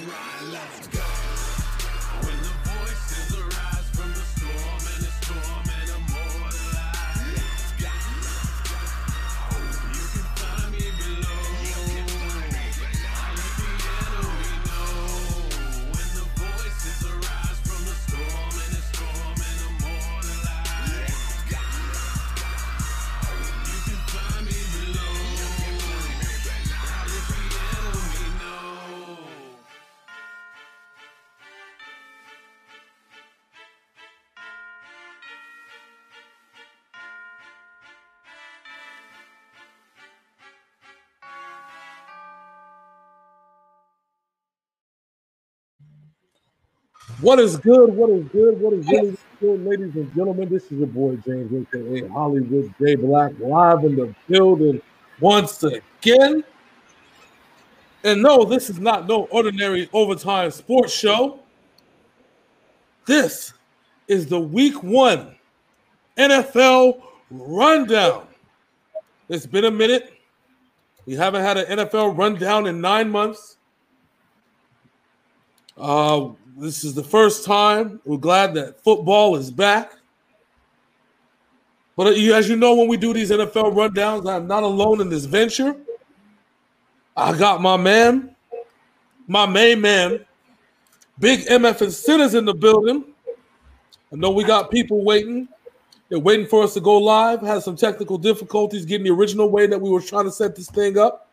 ride, let's go. When the voices arise from the storm and immortalized, let's go. You can find me below. I let the enemy know. When the voices arise from the storm and immortalized, let's go. You can find me below. I let the enemy know. What is good? What is good? What is really good, ladies and gentlemen? This is your boy James, aka Hollywood J Black, live in the building once again. And no, this is not no ordinary overtime sports show. This is the Week 1 NFL rundown. It's been a minute. We haven't had an NFL rundown in 9 months. This is the first time. We're glad that football is back. But as you know, when we do these NFL rundowns, I'm not alone in this venture. I got my main man, Big MF and Sinners in the building. I know we got people waiting. They're waiting for us to go live. Had some technical difficulties getting the original way that we were trying to set this thing up.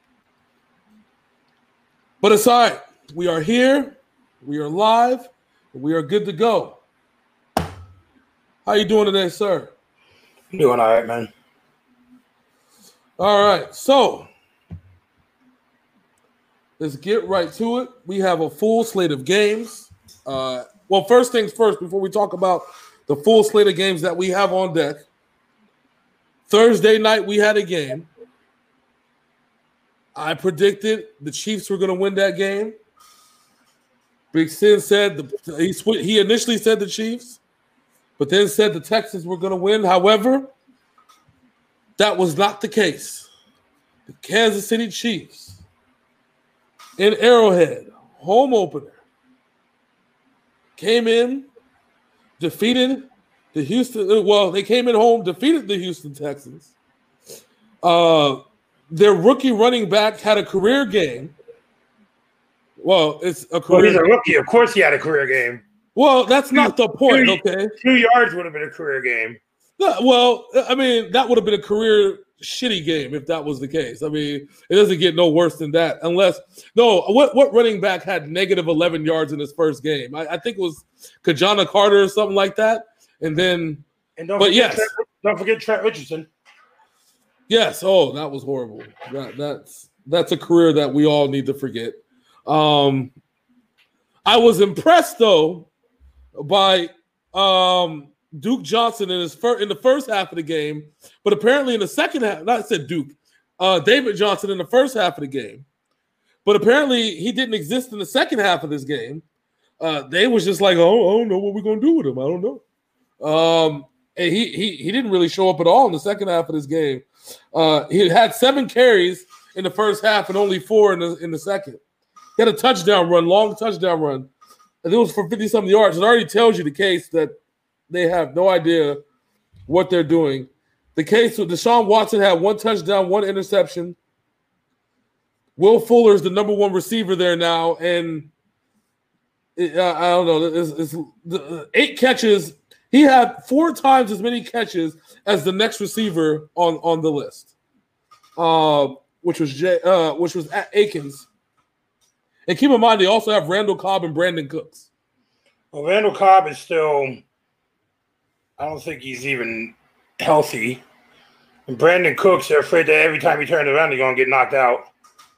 But it's all right. We are here. We are live. We are good to go. How you doing today, sir? Doing all right, man. All right. So let's get right to it. We have a full slate of games. Well, first things first, before we talk about the full slate of games that we have on deck. Thursday night, we had a game. I predicted the Chiefs were going to win that game. Big Sin said he initially said the Chiefs, but then said the Texans were going to win. However, that was not the case. The Kansas City Chiefs in Arrowhead, home opener, came in, defeated the Houston. Well, they came in home, defeated the Houston Texans. Their rookie running back had a career game. Well, it's a career. Well, he's a rookie. Of course, he had a career game. Well, that's not the point. Okay, 2 yards would have been a career game. Well, I mean, that would have been a career shitty game if that was the case. I mean, it doesn't get no worse than that. What running back had negative 11 yards in his first game? I think it was Kajana Carter or something like that. And don't forget Trent Richardson. Yes. Oh, that was horrible. That's a career that we all need to forget. I was impressed though by Duke Johnson in the first half of the game, but apparently in the second half, not I said Duke, David Johnson in the first half of the game, but apparently he didn't exist in the second half of this game. They was just like, oh, I don't know what we're gonna do with him. I don't know. And he didn't really show up at all in the second half of this game. He had 7 carries in the first half and only 4 in the second. He had a touchdown run, long touchdown run, and it was for 50-something yards. It already tells you the case that they have no idea what they're doing. The case with Deshaun Watson had 1 touchdown, 1 interception. Will Fuller is the number 1 receiver there now, and I don't know. It's 8 catches. He had 4 times as many catches as the next receiver on the list, which was Akins. And keep in mind, they also have Randall Cobb and Brandon Cooks. Well, Randall Cobb is still – I don't think he's even healthy. And Brandon Cooks, they're afraid that every time he turns around, he's going to get knocked out.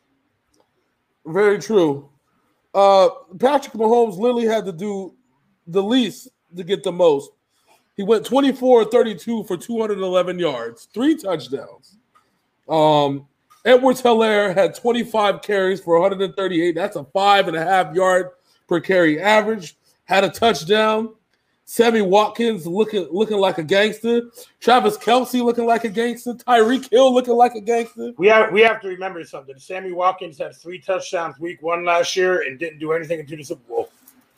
Very true. Patrick Mahomes literally had to do the least to get the most. He went 24-32 for 211 yards, 3 touchdowns. Edwards-Helaire had 25 carries for 138. That's a 5.5 yard per carry average. Had a touchdown. Sammy Watkins looking like a gangster. Travis Kelce looking like a gangster. Tyreek Hill looking like a gangster. We have to remember something. Sammy Watkins had 3 touchdowns week 1 last year and didn't do anything into the Super Bowl.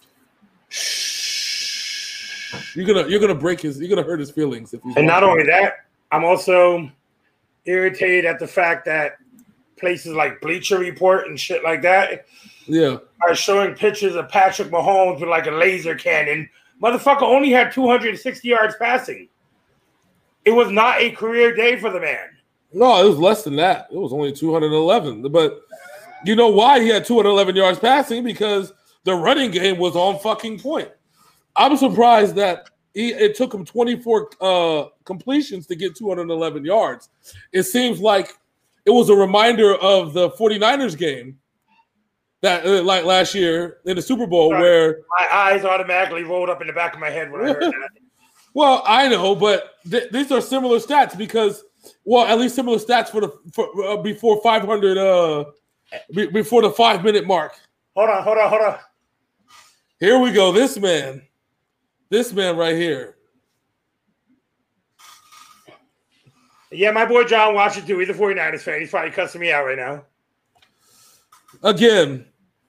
You're gonna hurt his feelings if he's. And not only that, I'm also irritated at the fact that places like Bleacher Report and shit like that are showing pictures of Patrick Mahomes with like a laser cannon. Motherfucker only had 260 yards passing. It was not a career day for the man. No, it was less than that. It was only 211. But you know why he had 211 yards passing? Because the running game was on fucking point. I'm surprised that it took him 24 completions to get 211 yards. It seems like it was a reminder of the 49ers game that like last year in the Super Bowl where my eyes automatically rolled up in the back of my head when I heard that. Well, I know, but these are similar stats because, well, at least similar stats for before 500 before the 5-minute mark. Hold on. Here we go. This man right here. Yeah, my boy John Washington, he's a 49ers fan. He's probably cussing me out right now. Again,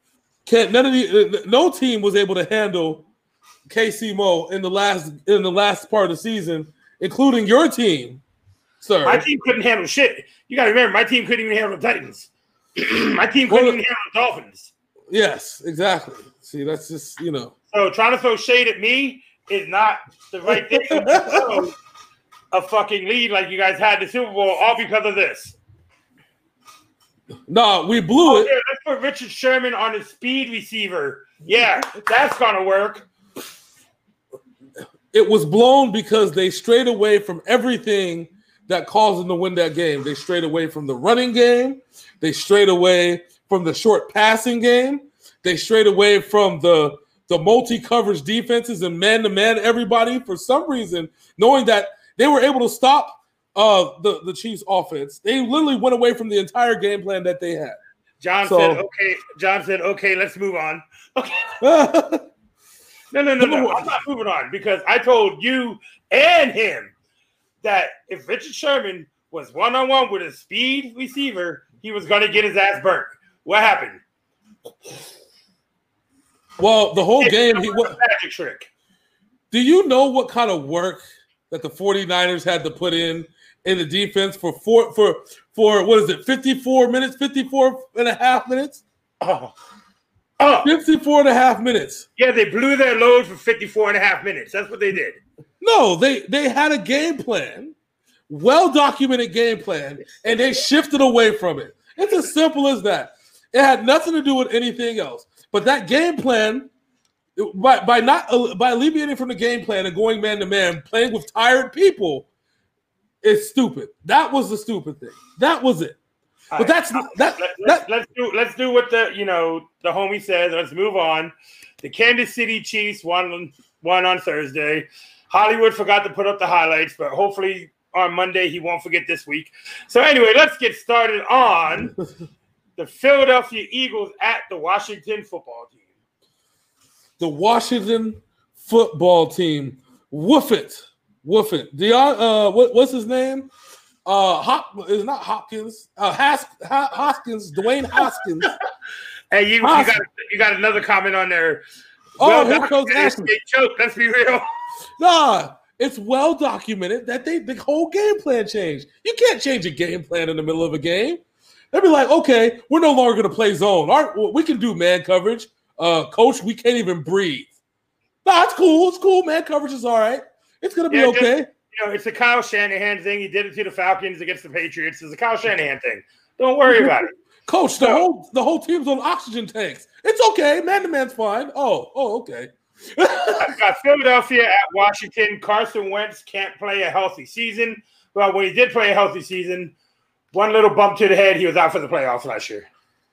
no team was able to handle KC Mo in the last part of the season, including your team, sir. My team couldn't handle shit. You got to remember, my team couldn't even handle the Titans. My team couldn't even handle the Dolphins. Yes, exactly. See, that's just, So trying to throw shade at me is not the right thing. So, a fucking lead like you guys had in the Super Bowl, all because of this. No, we blew it. Yeah, let's put Richard Sherman on a speed receiver. Yeah, that's gonna work. It was blown because they strayed away from everything that caused them to win that game. They strayed away from the running game. They strayed away from the short passing game. They strayed away from the multi-coverage defenses and man-to-man everybody for some reason, knowing that they were able to stop the Chiefs' offense. They literally went away from the entire game plan that they had. John said, okay, let's move on. Okay. No. I'm not moving on because I told you and him that if Richard Sherman was one-on-one with a speed receiver, he was going to get his ass burnt. What happened? Well, the whole game, magic trick. Do you know what kind of work that the 49ers had to put in the defense for what is it, 54 minutes, 54 and a half minutes? 54 and a half minutes. Yeah, they blew their load for 54 and a half minutes. That's what they did. No, they had a game plan, well-documented game plan, and they shifted away from it. It's as simple as that. It had nothing to do with anything else. But that game plan, by alleviating from the game plan and going man-to-man, playing with tired people, is stupid. That was the stupid thing. That was it. But let's do what the homie says. Let's move on. The Kansas City Chiefs won on Thursday. Hollywood forgot to put up the highlights, but hopefully on Monday he won't forget this week. So anyway, let's get started on the Philadelphia Eagles at the Washington football team. The Washington football team. Woof it. What's his name? It's not Hopkins. Hoskins. Dwayne Hoskins. Hey, you got another comment on there. Here goes Ashley. Choke. Let's be real. Nah, it's well documented that the whole game plan changed. You can't change a game plan in the middle of a game. They'd be like, okay, we're no longer going to play zone. We can do man coverage. Coach, we can't even breathe. Nah, it's cool. It's cool. Man coverage is all right. It's going to be okay. It's a Kyle Shanahan thing. He did it to the Falcons against the Patriots. It's a Kyle Shanahan thing. Don't worry about it. Coach, the whole team's on oxygen tanks. It's okay. Man-to-man's fine. Oh, okay. I've got Philadelphia at Washington. Carson Wentz can't play a healthy season. Well, when he did play a healthy season, one little bump to the head, he was out for the playoffs last year.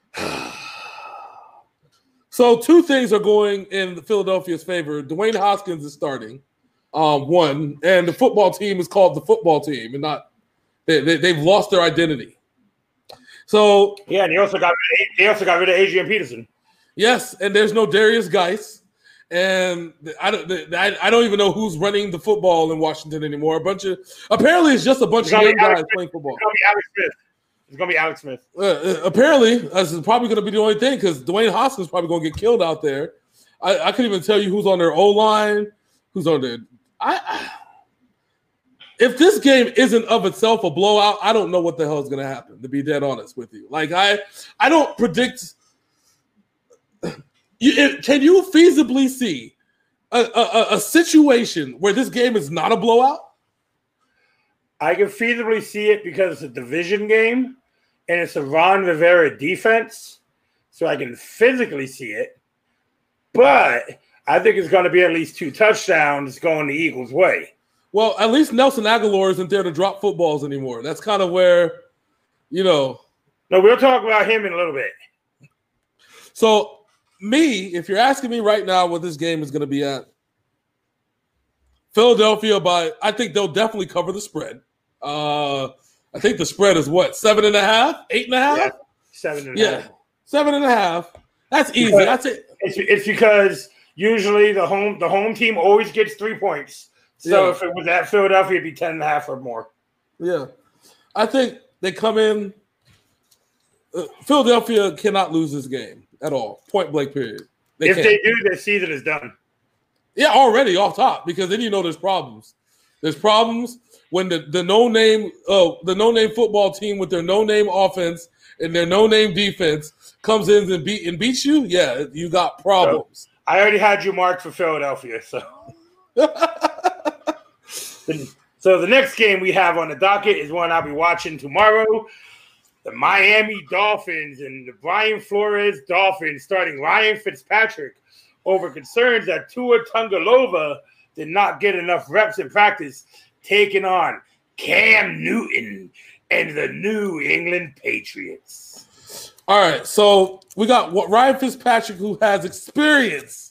So two things are going in Philadelphia's favor. Dwayne Hoskins is starting, one, and the football team is called the football team, and not they've lost their identity. So yeah, and they also got rid of Adrian Peterson. Yes, and there's no Darius Geis, And I don't even know who's running the football in Washington anymore. Apparently it's just a bunch of young guys playing football. It's gonna be Alex Smith. Apparently, this is probably gonna be the only thing because Dwayne Haskins is probably gonna get killed out there. I couldn't even tell you who's on their O-line, who's on their. If this game isn't of itself a blowout, I don't know what the hell is gonna happen. To be dead honest with you, like I don't predict. Can you feasibly see a situation where this game is not a blowout? I can feasibly see it because it's a division game and it's a Ron Rivera defense, so I can physically see it. But I think it's going to be at least 2 touchdowns going the Eagles' way. Well, at least Nelson Aguilar isn't there to drop footballs anymore. That's kind of where, No, we'll talk about him in a little bit. So, if you're asking me right now what this game is going to be at, Philadelphia I think they'll definitely cover the spread. I think the spread is what, 7.5, 8.5? Yeah, 7.5. Yeah, 7.5. That's easy. That's it. It's because usually the home team always gets 3 points. So if it was at Philadelphia, it'd be 10.5 or more. Yeah, I think they come in. Philadelphia cannot lose this game at all. Point blank. Period. If they do, their season is done. Yeah, already off top because then there's problems. There's problems when the no-name football team with their no-name offense and their no-name defense comes in and beats you. Yeah, you got problems. So, I already had you marked for Philadelphia. So, so the next game we have on the docket is one I'll be watching tomorrow. The Miami Dolphins and the Brian Flores Dolphins starting Ryan Fitzpatrick over concerns that Tua Tagovailoa did not get enough reps in practice, taking on Cam Newton and the New England Patriots. All right, so we got Ryan Fitzpatrick, who has experience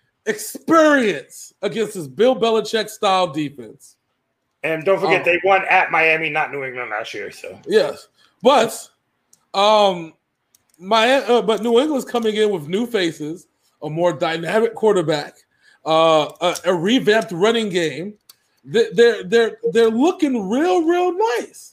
against this Bill Belichick-style defense. And don't forget, they won at Miami, not New England last year. So yes. But New England's coming in with new faces, a more dynamic quarterback, a revamped running game. They're looking real nice.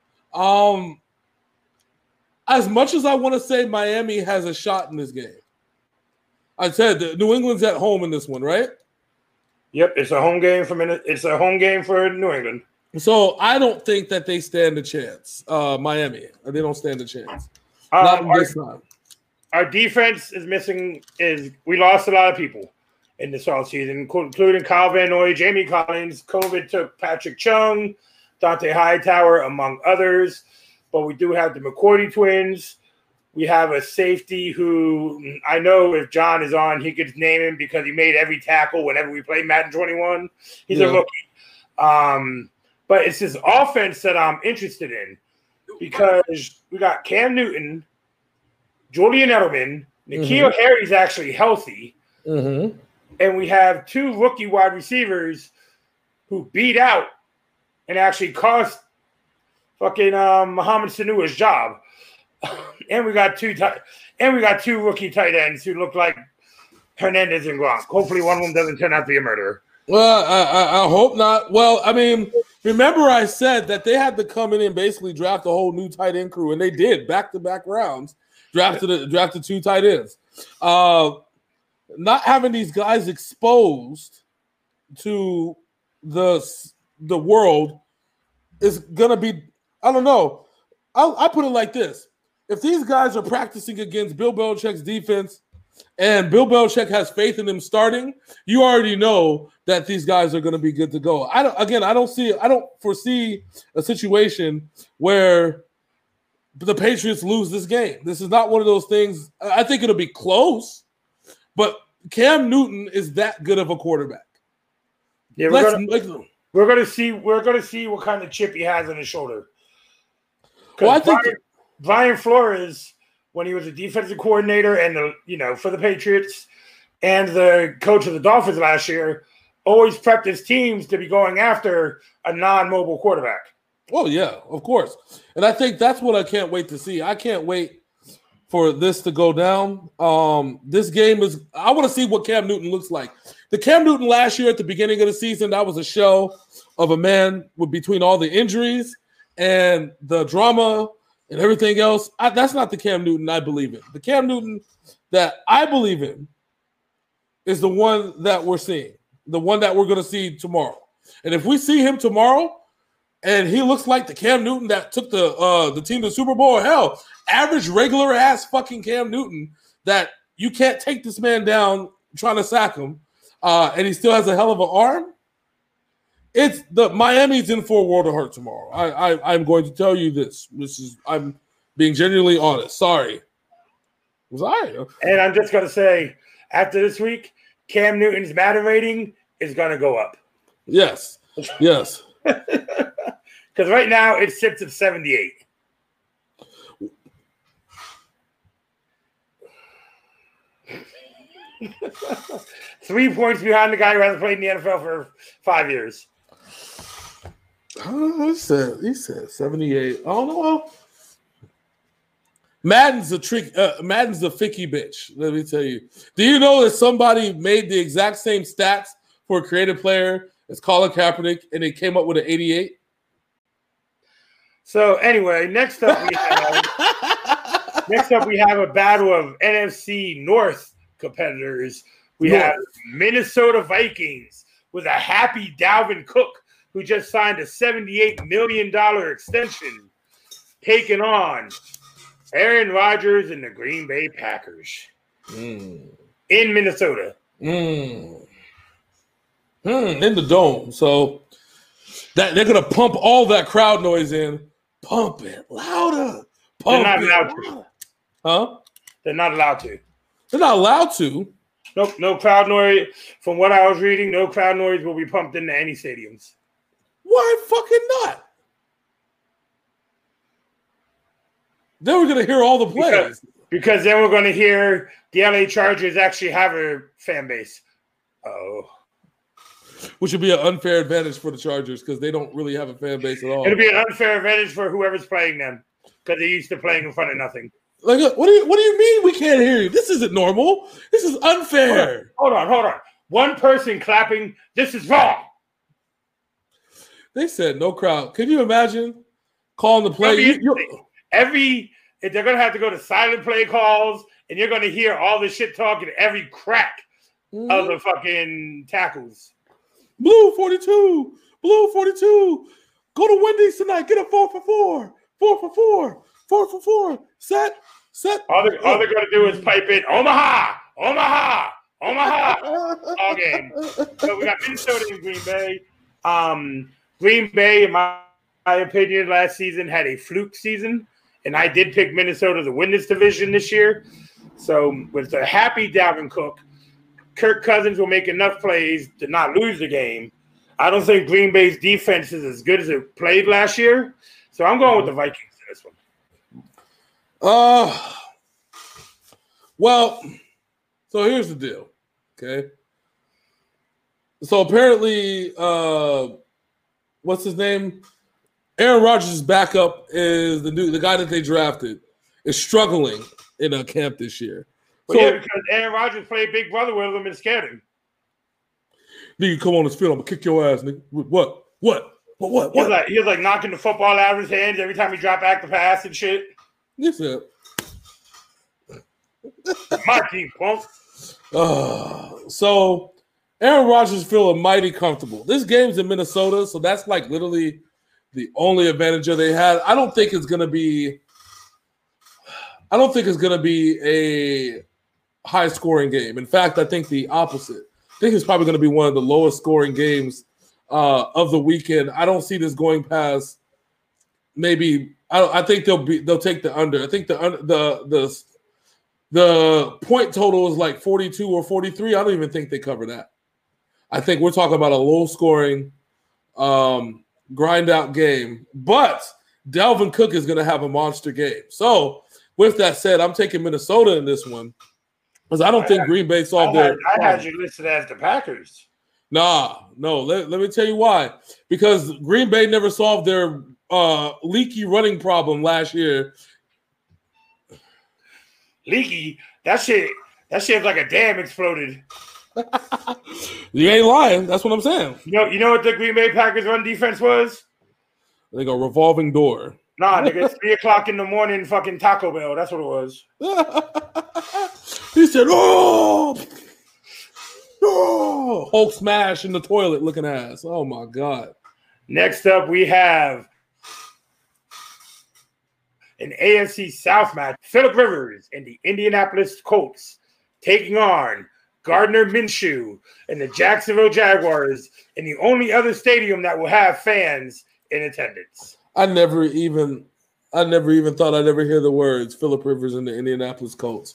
As much as I want to say Miami has a shot in this game, I said that New England's at home in this one, right? Yep, it's a home game for New England. So I don't think that they stand a chance. Miami, they don't stand a chance. Not this time. Our defense is missing. We lost a lot of people in this offseason, including Kyle Van Noy, Jamie Collins. COVID took Patrick Chung, Dante Hightower, among others. But we do have the McCourty twins. We have a safety who I know if John is on, he could name him because he made every tackle whenever we played Madden 21. He's a rookie. But it's this offense that I'm interested in because we got Cam Newton, Julian Edelman, N'Keal Harry's actually healthy, and we have 2 rookie wide receivers who beat out and actually cost fucking Mohamed Sanua's job. And we got 2 rookie tight ends who look like Hernandez and Gronk. Hopefully, one of them doesn't turn out to be a murderer. Well, I hope not. Well, I mean, remember I said that they had to come in and basically draft a whole new tight end crew, and they did back-to-back rounds. Drafted 2 tight ends. Not having these guys exposed to the world is gonna be. I don't know. I put it like this: if these guys are practicing against Bill Belichick's defense, and Bill Belichick has faith in them starting, you already know that these guys are going to be good to go. I don't foresee a situation where the Patriots lose this game. This is not one of those things. I think it'll be close, but Cam Newton is that good of a quarterback. Yeah, we're going to see what kind of chip he has on his shoulder. Well, I think Brian Flores, when he was a defensive coordinator and for the Patriots and the coach of the Dolphins last year, always prepped his teams to be going after a non-mobile quarterback. Oh, yeah, of course. And I think that's what I can't wait to see. I can't wait for this to go down. This game is, I want to see what Cam Newton looks like. The Cam Newton last year at the beginning of the season, that was a show of a man between all the injuries and the drama and everything else. That's not the Cam Newton I believe in. The Cam Newton that I believe in is the one that we're seeing, the one that we're going to see tomorrow. And if we see him tomorrow and he looks like the Cam Newton that took the team to the Super Bowl, hell, average, regular-ass fucking Cam Newton, that you can't take this man down trying to sack him, and he still has a hell of an arm, it's the Miami's in for a world of hurt tomorrow. I'm going to tell you this. I'm being genuinely honest. Sorry. And I'm just going to say, after this week, Cam Newton's Madden rating is going to go up. Yes. Yes. Because right now it sits at 78. Three points behind the guy who hasn't played in the NFL for 5 years. He said 78. I don't know. Madden's a ficky bitch. Let me tell you. Do you know that somebody made the exact same stats for a creative player as Colin Kaepernick, and they came up with an 88? So anyway, next up we have a battle of NFC North competitors. We have Minnesota Vikings with a happy Dalvin Cook, who just signed a $78 million extension, taking on Aaron Rodgers and the Green Bay Packers in Minnesota. In the dome. So that they're going to pump all that crowd noise in. Pump it louder. They're not allowed to. Huh? They're not allowed to. They're not allowed to. Nope, no crowd noise. From what I was reading, no crowd noise will be pumped into any stadiums. Why fucking not? Then we're going to hear all the plays. Because then we're going to hear the LA Chargers actually have a fan base. Oh. Which would be an unfair advantage for the Chargers because they don't really have a fan base at all. It'll be an unfair advantage for whoever's playing them because they're used to playing in front of nothing. Like, what do you mean we can't hear you? This isn't normal. This is unfair. Hold on. One person clapping. This is wrong. They said no crowd. Can you imagine calling the play? They're going to have to go to silent play calls, and you're going to hear all the shit talking every crack of the fucking tackles. Blue 42. Go to Wendy's tonight. Get a 4 for 4. 4 for 4. 4 for 4. Set. All they're going to do is pipe in Omaha. All game. So we got Minnesota and Green Bay. Green Bay, in my opinion, last season had a fluke season, and I did pick Minnesota to win this division this year. So with a happy Dalvin Cook, Kirk Cousins will make enough plays to not lose the game. I don't think Green Bay's defense is as good as it played last year, so I'm going with the Vikings in this one. Well, so here's the deal, okay? So apparently, what's his name? Aaron Rodgers' backup is the guy that they drafted is struggling in a camp this year. Well, yeah, because Aaron Rodgers played Big Brother with him and scared him. Nigga, come on this field. I'm gonna kick your ass, nigga. What? He was like knocking the football out of his hands every time he dropped back the pass and shit. Yes, sir. My team, punk. So Aaron Rodgers is feeling mighty comfortable. This game's in Minnesota, so that's like literally the only advantage that they had. I don't think it's gonna be a high scoring game. In fact, I think the opposite. I think it's probably going to be one of the lowest scoring games of the weekend. I don't see this going past maybe. I think they'll take the under. I think the point total is like 42 or 43. I don't even think they cover that. I think we're talking about a low scoring grind out game. But Dalvin Cook is going to have a monster game. So with that said, I'm taking Minnesota in this one. Because I don't think Green Bay solved their I had you listed as the Packers. No. Let me tell you why. Because Green Bay never solved their leaky running problem last year. leaky. That shit's like a dam exploded. You ain't lying. That's what I'm saying. You know what the Green Bay Packers run defense was? Like a revolving door. Nah, nigga, it's 3:00 in the morning, fucking Taco Bell. That's what it was. He said, "Oh, Hulk smash in the toilet, looking ass." Oh my god. Next up, we have an AFC South match. Phillip Rivers and the Indianapolis Colts taking on Gardner Minshew and the Jacksonville Jaguars in the only other stadium that will have fans in attendance. I never even thought I'd ever hear the words Phillip Rivers and the Indianapolis Colts.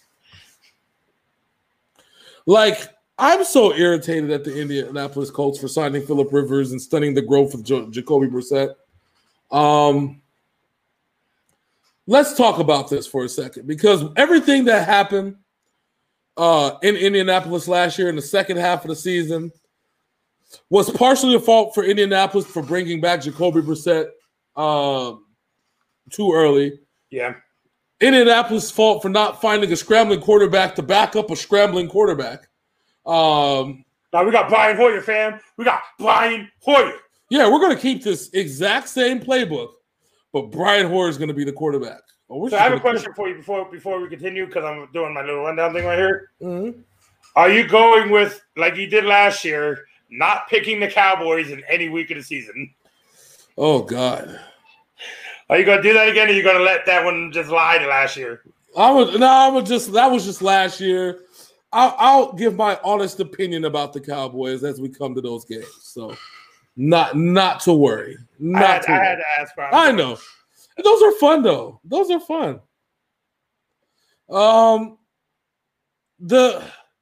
Like, I'm so irritated at the Indianapolis Colts for signing Phillip Rivers and stunning the growth of Jacoby Brissett. Let's talk about this for a second, because everything that happened in Indianapolis last year in the second half of the season was partially a fault for Indianapolis for bringing back Jacoby Brissett too early. Yeah. Indianapolis' fault for not finding a scrambling quarterback to back up a scrambling quarterback. Now we got Brian Hoyer, fam. We got Brian Hoyer. Yeah, we're going to keep this exact same playbook, but Brian Hoyer is going to be the quarterback. So I have a question for you before we continue, because I'm doing my little rundown thing right here. Mm-hmm. Are you going with, like you did last year, not picking the Cowboys in any week of the season? Oh, God. Are you going to do that again, or are you going to let that one just lie to last year? That was just last year. I'll give my honest opinion about the Cowboys as we come to those games. So, not to worry. I had to ask. I know. And those are fun, though. Those are fun. The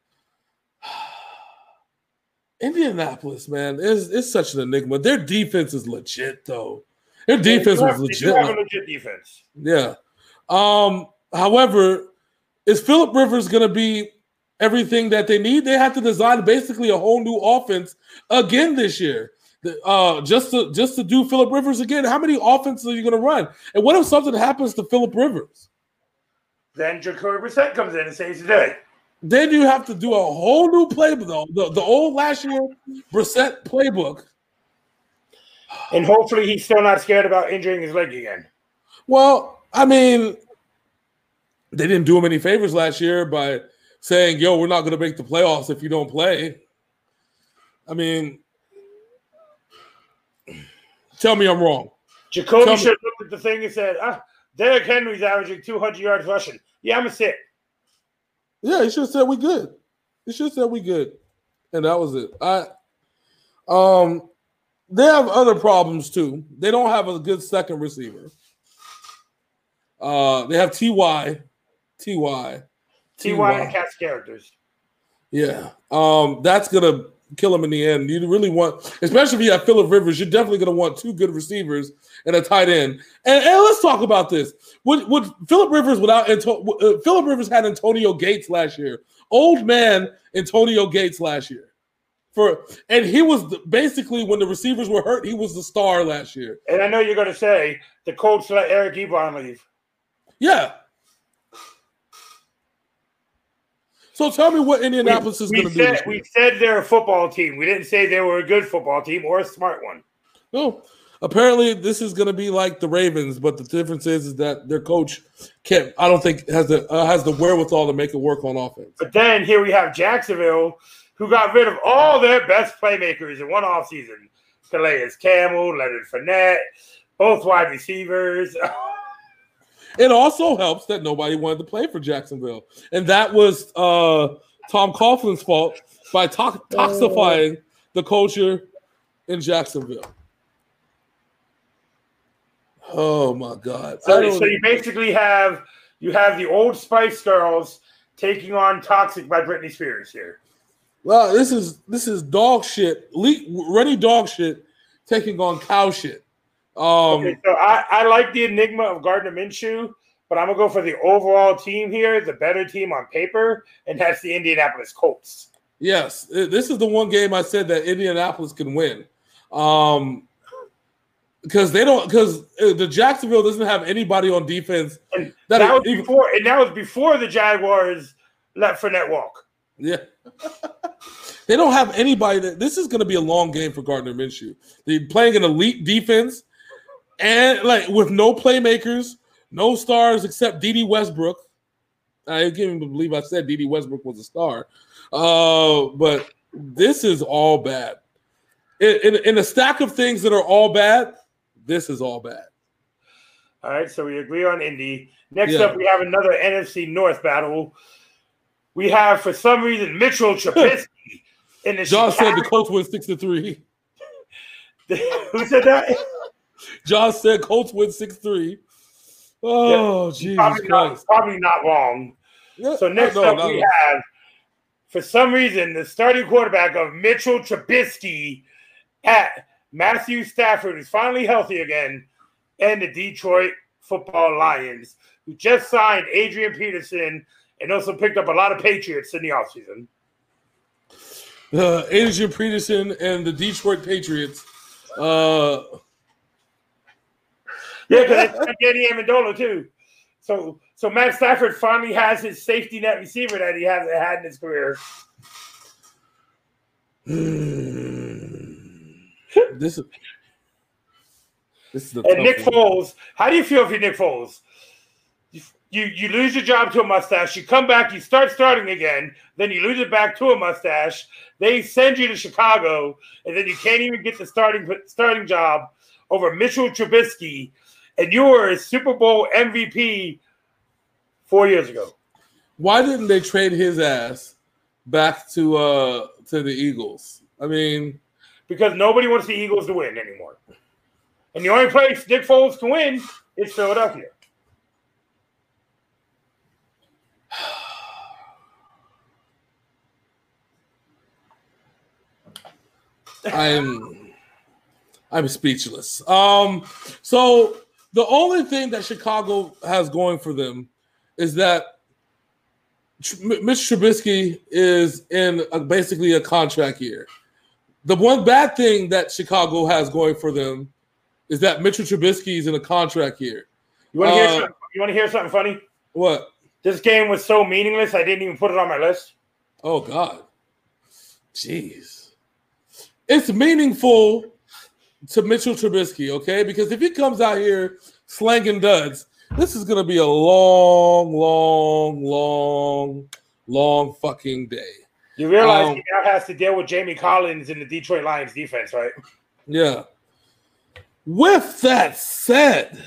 Indianapolis, man, is such an enigma. Their defense is legit, though. Their defense was legit. They have a legit defense. Yeah. However, is Phillip Rivers going to be everything that they need? They have to design basically a whole new offense again this year. Just to do Phillip Rivers again. How many offenses are you going to run? And what if something happens to Phillip Rivers? Then Jacoby Brissett comes in and saves the day. Then you have to do a whole new playbook, though. The old last year Brissett playbook. And hopefully he's still not scared about injuring his leg again. Well, I mean, they didn't do him any favors last year by saying, "Yo, we're not going to make the playoffs if you don't play." I mean, tell me I'm wrong. Jacoby should have looked at the thing and said, Derrick Henry's averaging 200 yards rushing. Yeah, I'm going to sit. Yeah, he should have said we good. He should have said we good. And that was it. They have other problems, too. They don't have a good second receiver. They have T.Y. and Cat's characters. Yeah. That's going to kill him in the end. You really want, especially if you have Phillip Rivers, you're definitely going to want two good receivers and a tight end. And let's talk about this. Would Phillip Rivers Phillip Rivers had Antonio Gates last year. Old man Antonio Gates last year. And he was basically, when the receivers were hurt, he was the star last year. And I know you're going to say the Colts let Eric Ebron leave. Yeah. So tell me what Indianapolis is going to do. We said they're a football team. We didn't say they were a good football team or a smart one. No. Apparently, this is going to be like the Ravens, but the difference is that their coach I don't think has the wherewithal to make it work on offense. But then here we have Jacksonville, who got rid of all their best playmakers in one offseason. Calais Campbell, Leonard Fournette, both wide receivers. It also helps that nobody wanted to play for Jacksonville. And that was Tom Coughlin's fault by toxifying the culture in Jacksonville. Oh, my God. So you basically have the Old Spice Girls taking on Toxic by Britney Spears here. Well, this is dog shit. Runny dog shit taking on cow shit. Okay, so I like the enigma of Gardner Minshew, but I'm going to go for the overall team here, the better team on paper, and that's the Indianapolis Colts. Yes, this is the one game I said that Indianapolis can win. because the Jacksonville doesn't have anybody on defense. And that was before the Jaguars let Fournette walk. Yeah. They don't have anybody this is going to be a long game for Gardner Minshew. They're playing an elite defense and like with no playmakers, no stars except Dede Westbrook. I can't even believe I said Dede Westbrook was a star. But this is all bad. In a stack of things that are all bad, this is all bad. All right, so we agree on Indy. Next up, we have another NFC North battle. We have, for some reason, Mitchell Trubisky in the John said the Colts win 6-3. Who said that? John said Colts win 6-3. Oh, Jesus Christ. Probably not wrong. Yeah. So next up, we have, for some reason, the starting quarterback of Mitchell Trubisky at Matthew Stafford is finally healthy again, and the Detroit Football Lions, who just signed Adrian Peterson and also picked up a lot of Patriots in the offseason. Adrian Peterson and the Detroit Patriots. Yeah, because it's Danny Amendola, too. So Matt Stafford finally has his safety net receiver that he hasn't had in his career. This is the and Nick Foles. How do you feel if you're Nick Foles? You lose your job to a mustache. You come back. You start starting again. Then you lose it back to a mustache. They send you to Chicago, and then you can't even get the starting job over Mitchell Trubisky, and you were a Super Bowl MVP 4 years ago. Why didn't they trade his ass back to the Eagles? I mean, because nobody wants the Eagles to win anymore. And the only place Nick Foles can win is Philadelphia. I'm speechless. So the only thing that Chicago has going for them is that Mitch Trubisky is in basically a contract year. The one bad thing that Chicago has going for them is that Mitchell Trubisky is in a contract year. You want to hear something funny? What? This game was so meaningless, I didn't even put it on my list. Oh, God. Jeez. It's meaningful to Mitchell Trubisky, okay? Because if he comes out here slanging duds, this is going to be a long fucking day. You realize he now has to deal with Jamie Collins in the Detroit Lions defense, right? Yeah. With that said,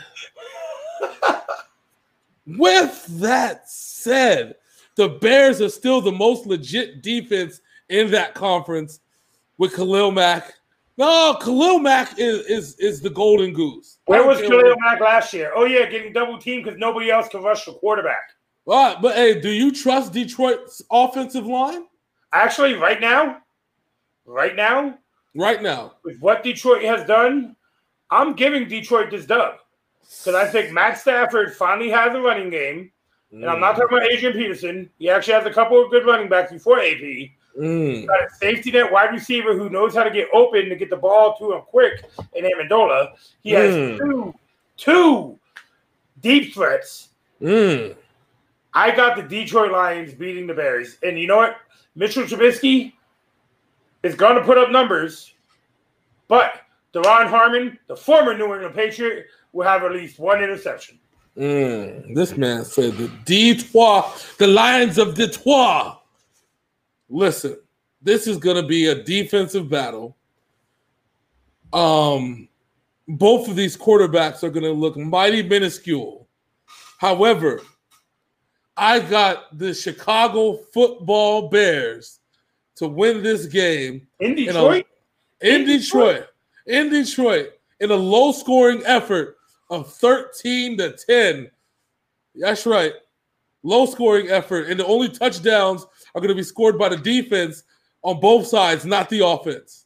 the Bears are still the most legit defense in that conference with Khalil Mack. No, Khalil Mack is the golden goose. Where was Khalil Mack last year? Oh, yeah, getting double teamed because nobody else can rush the quarterback. All right, but hey, do you trust Detroit's offensive line? Actually, right now, with what Detroit has done, I'm giving Detroit this dub. Because I think Matt Stafford finally has a running game. And I'm not talking about Adrian Peterson. He actually has a couple of good running backs before AP. Got a safety net wide receiver who knows how to get open to get the ball to him quick in Amendola. He has two deep threats. I got the Detroit Lions beating the Bears. And you know what? Mitchell Trubisky is going to put up numbers, but Deron Harmon, the former New England Patriot, will have at least one interception. This man said the Lions of Detroit. Listen, this is going to be a defensive battle. Both of these quarterbacks are going to look mighty minuscule. However, I got the Chicago Football Bears to win this game in Detroit. In Detroit, in a low-scoring effort of 13-10. That's right, low-scoring effort, and the only touchdowns are going to be scored by the defense on both sides, not the offense.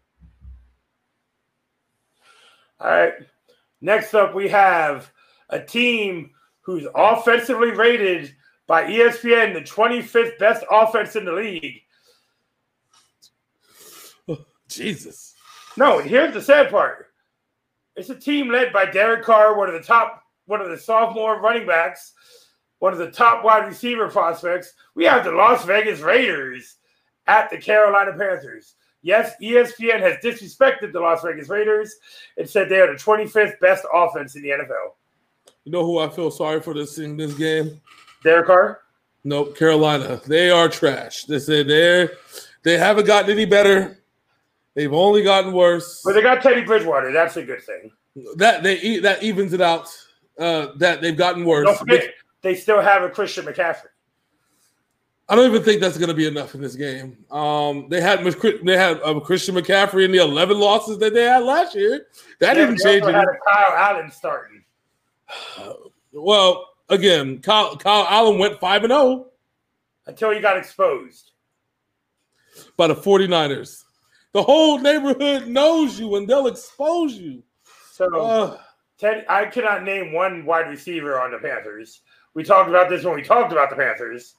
All right. Next up, we have a team who's offensively rated by ESPN the 25th best offense in the league. Oh, Jesus. No, here's the sad part. It's a team led by Derek Carr, one of the sophomore running backs, one of the top wide receiver prospects. We have the Las Vegas Raiders at the Carolina Panthers. Yes, ESPN has disrespected the Las Vegas Raiders and said they are the 25th best offense in the NFL. You know who I feel sorry for in this game? Derek Carr? Nope, Carolina. They are trash. They said they haven't gotten any better. They've only gotten worse. But they got Teddy Bridgewater. That's a good thing. That evens it out. That they've gotten worse. Don't forget, they still have a Christian McCaffrey. I don't even think that's going to be enough in this game. They had Christian McCaffrey in the 11 losses that they had last year. That didn't change it. Had Kyle Allen starting. Well, again, Kyle Allen went 5-0 until he got exposed by the 49ers. The whole neighborhood knows you, and they'll expose you. So, Ted, I cannot name one wide receiver on the Panthers. We talked about this when we talked about the Panthers.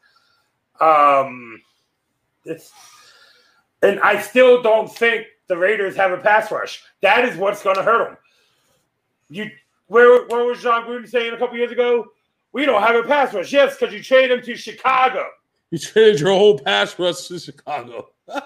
And I still don't think the Raiders have a pass rush. That is what's going to hurt them. Where was John Gruden saying a couple years ago? We don't have a pass rush. Yes, because you traded him to Chicago. You traded your whole pass rush to Chicago.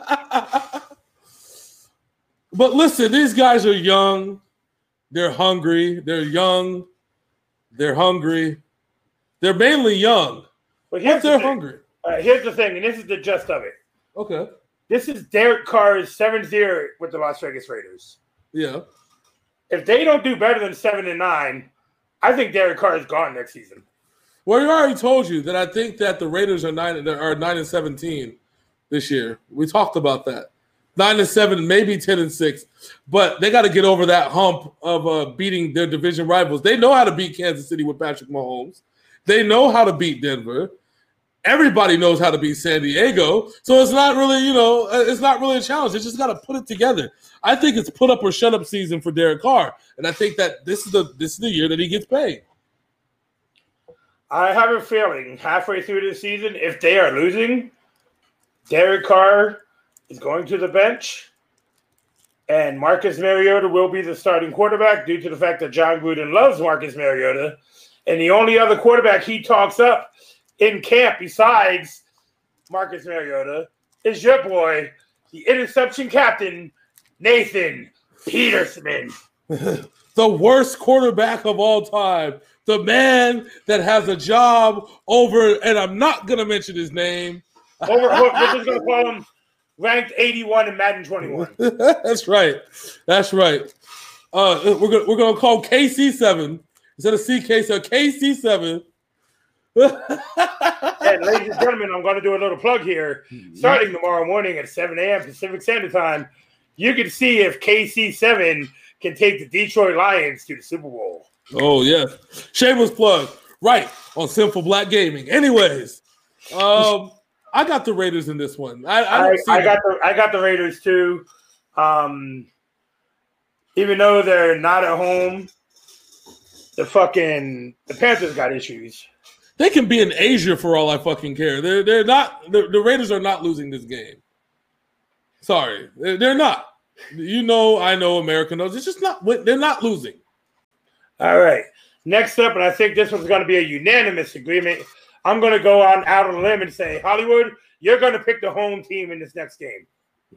But listen, these guys are young. They're hungry. They're young. They're hungry. They're mainly young. But they're hungry. Here's the thing, and this is the gist of it. Okay. This is Derek Carr's 7-0 with the Las Vegas Raiders. Yeah. If they don't do better than 7-9, I think Derek Carr is gone next season. Well, I already told you that I think that the Raiders are 9-17 this year. We talked about that. 9-7, maybe 10-6, but they got to get over that hump of beating their division rivals. They know how to beat Kansas City with Patrick Mahomes. They know how to beat Denver. Everybody knows how to beat San Diego. So it's not really, it's not really a challenge. They just got to put it together. I think it's put up or shut up season for Derek Carr, and I think that this is the year that he gets paid. I have a feeling halfway through the season, if they are losing, Derek Carr is going to the bench, and Marcus Mariota will be the starting quarterback due to the fact that John Gruden loves Marcus Mariota, and the only other quarterback he talks up in camp besides Marcus Mariota is your boy, the interception captain, Nathan Peterman. The worst quarterback of all time. The man that has a job over, and I'm not going to mention his name. We're just going to call him ranked 81 in Madden 21. That's right. We're going to call KC7 instead of CK, so KC7. And ladies and gentlemen, I'm going to do a little plug here. Starting tomorrow morning at 7 a.m. Pacific Standard Time, you can see if KC7 can take the Detroit Lions to the Super Bowl. Oh, yeah. Shameless plug. Right, on Sinful Black Gaming. Anyways, I got the Raiders in this one. I got the Raiders too. Even though they're not at home, the Panthers got issues. They can be in Asia for all I fucking care. They're not. The Raiders are not losing this game. Sorry, they're not. I know, America knows. It's just not. They're not losing. All right. Next up, and I think this one's going to be a unanimous agreement. I'm going to go out on a limb and say, Hollywood, you're going to pick the home team in this next game.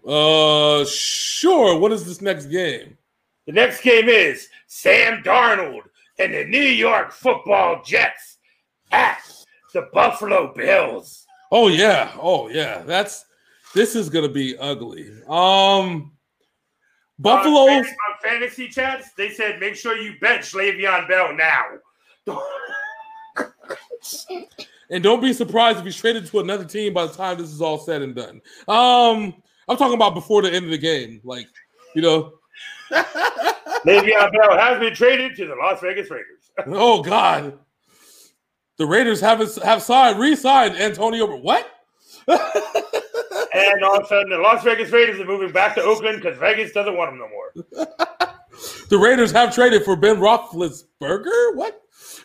Sure. What is this next game? The next game is Sam Darnold and the New York Football Jets at the Buffalo Bills. Oh yeah. This is gonna be ugly. Buffalo on fantasy chats, they said make sure you bench Le'Veon Bell now. And don't be surprised if he's traded to another team by the time this is all said and done. I'm talking about before the end of the game, Le'Veon Bell has been traded to the Las Vegas Raiders. Oh God. The Raiders have re-signed Antonio. What? And all of a sudden, the Las Vegas Raiders are moving back to Oakland because Vegas doesn't want them no more. The Raiders have traded for Ben Roethlisberger. What?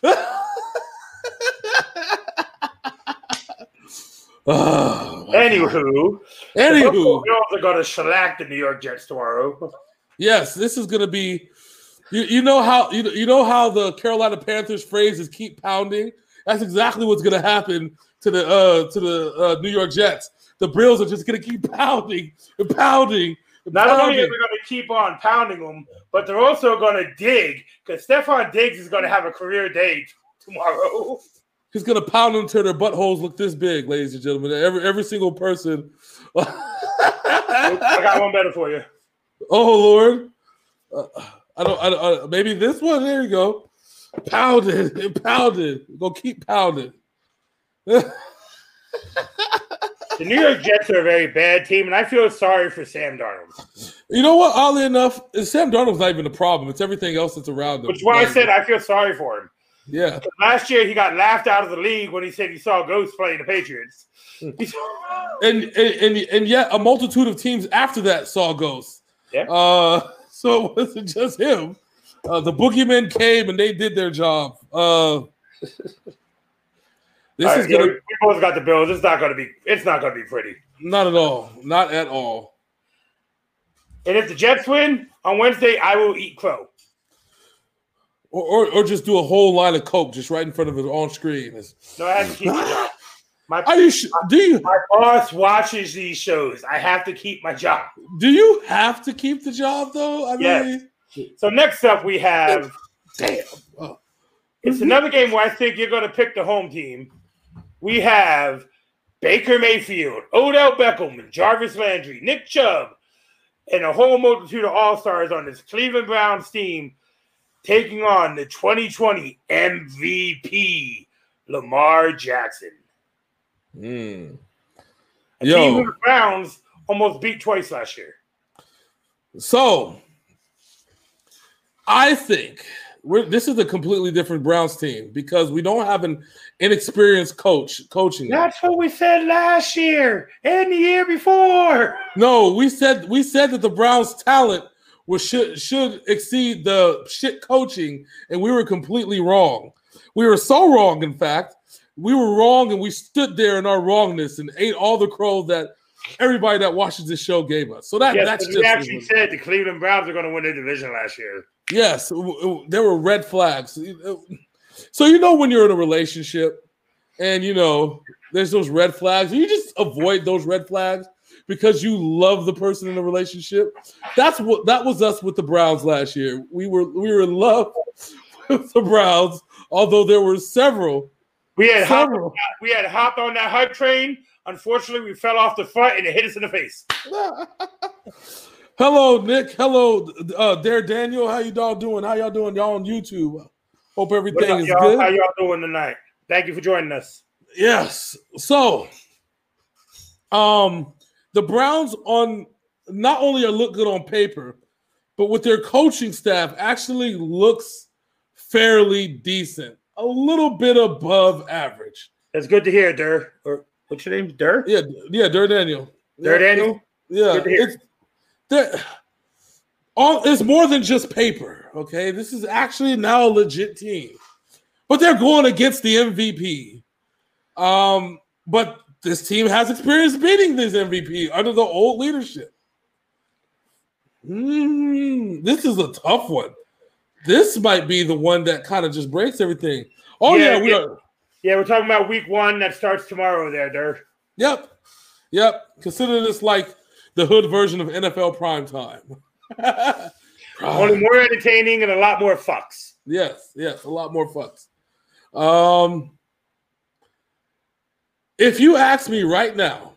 Anywho, the Bills are going to shellac the New York Jets tomorrow. Yes, this is going to be You know how the Carolina Panthers phrase is "keep pounding." That's exactly what's going to happen to the New York Jets. The Bills are just going to keep pounding and pounding. Not only are they going to keep on pounding them, but they're also going to dig because Stephon Diggs is going to have a career day tomorrow. He's going to pound them until their buttholes look this big, ladies and gentlemen. Every single person. I got one better for you. Oh Lord, I don't. Maybe this one. There you go. Pounded and pounded. We're gonna keep pounding. The New York Jets are a very bad team, and I feel sorry for Sam Darnold. You know what? Oddly enough, Sam Darnold's not even the problem. It's everything else that's around him. Which is why I said I feel sorry for him. Yeah. Last year, he got laughed out of the league when he said he saw ghosts playing the Patriots. and yet a multitude of teams after that saw ghosts. Yeah. So it wasn't just him. The boogeymen came and they did their job. We both got the Bills. It's not gonna be pretty. Not at all. Not at all. And if the Jets win on Wednesday, I will eat crow. Or just do a whole line of coke just right in front of it on screen. No, I have to keep my job. My boss watches these shows. I have to keep my job. Do you have to keep the job though? Yes. So next up we have it's another game where I think you're going to pick the home team. We have Baker Mayfield, Odell Beckham, Jarvis Landry, Nick Chubb, and a whole multitude of all-stars on this Cleveland Browns team taking on the 2020 MVP, Lamar Jackson. Mm. A team who the Browns almost beat twice last year. So, I think this is a completely different Browns team because we don't have an inexperienced coaching. That's what we said last year and the year before. No, we said that the Browns' talent should exceed the shit coaching, and we were completely wrong. We were so wrong, in fact. We were wrong, and we stood there in our wrongness and ate all the crow that everybody that watches this show gave us. So that's just. We actually said the Cleveland Browns are going to win their division last year. Yes, there were red flags. So when you're in a relationship, and there's those red flags, you just avoid those red flags because you love the person in the relationship. That was us with the Browns last year. We were in love with the Browns, although there were several. We had hopped on that hype train. Unfortunately, we fell off the front and it hit us in the face. Hello, Nick. Hello, Dare Daniel. How you all doing? How y'all doing? Y'all on YouTube? Hope everything is good. How y'all doing tonight? Thank you for joining us. Yes. So, the Browns not only look good on paper, but with their coaching staff actually looks fairly decent. A little bit above average. That's good to hear, Dur. Or what's your name? Dur? Yeah, Dur Daniel. Dur Daniel? Yeah. It's more than just paper, okay? This is actually now a legit team. But they're going against the MVP. But this team has experience beating this MVP under the old leadership. This is a tough one. This might be the one that kind of just breaks everything. We're talking about week 1 that starts tomorrow there, Dur. Yep. Consider this like the hood version of NFL primetime. Only more entertaining and a lot more fucks. Yes, a lot more fucks. If you ask me right now,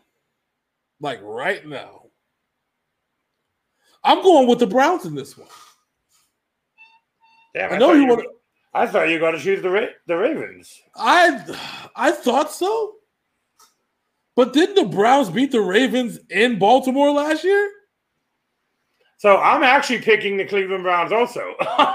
I'm going with the Browns in this one. Damn, I thought you were going to choose the Ravens. I thought so. But didn't the Browns beat the Ravens in Baltimore last year? So I'm actually picking the Cleveland Browns also.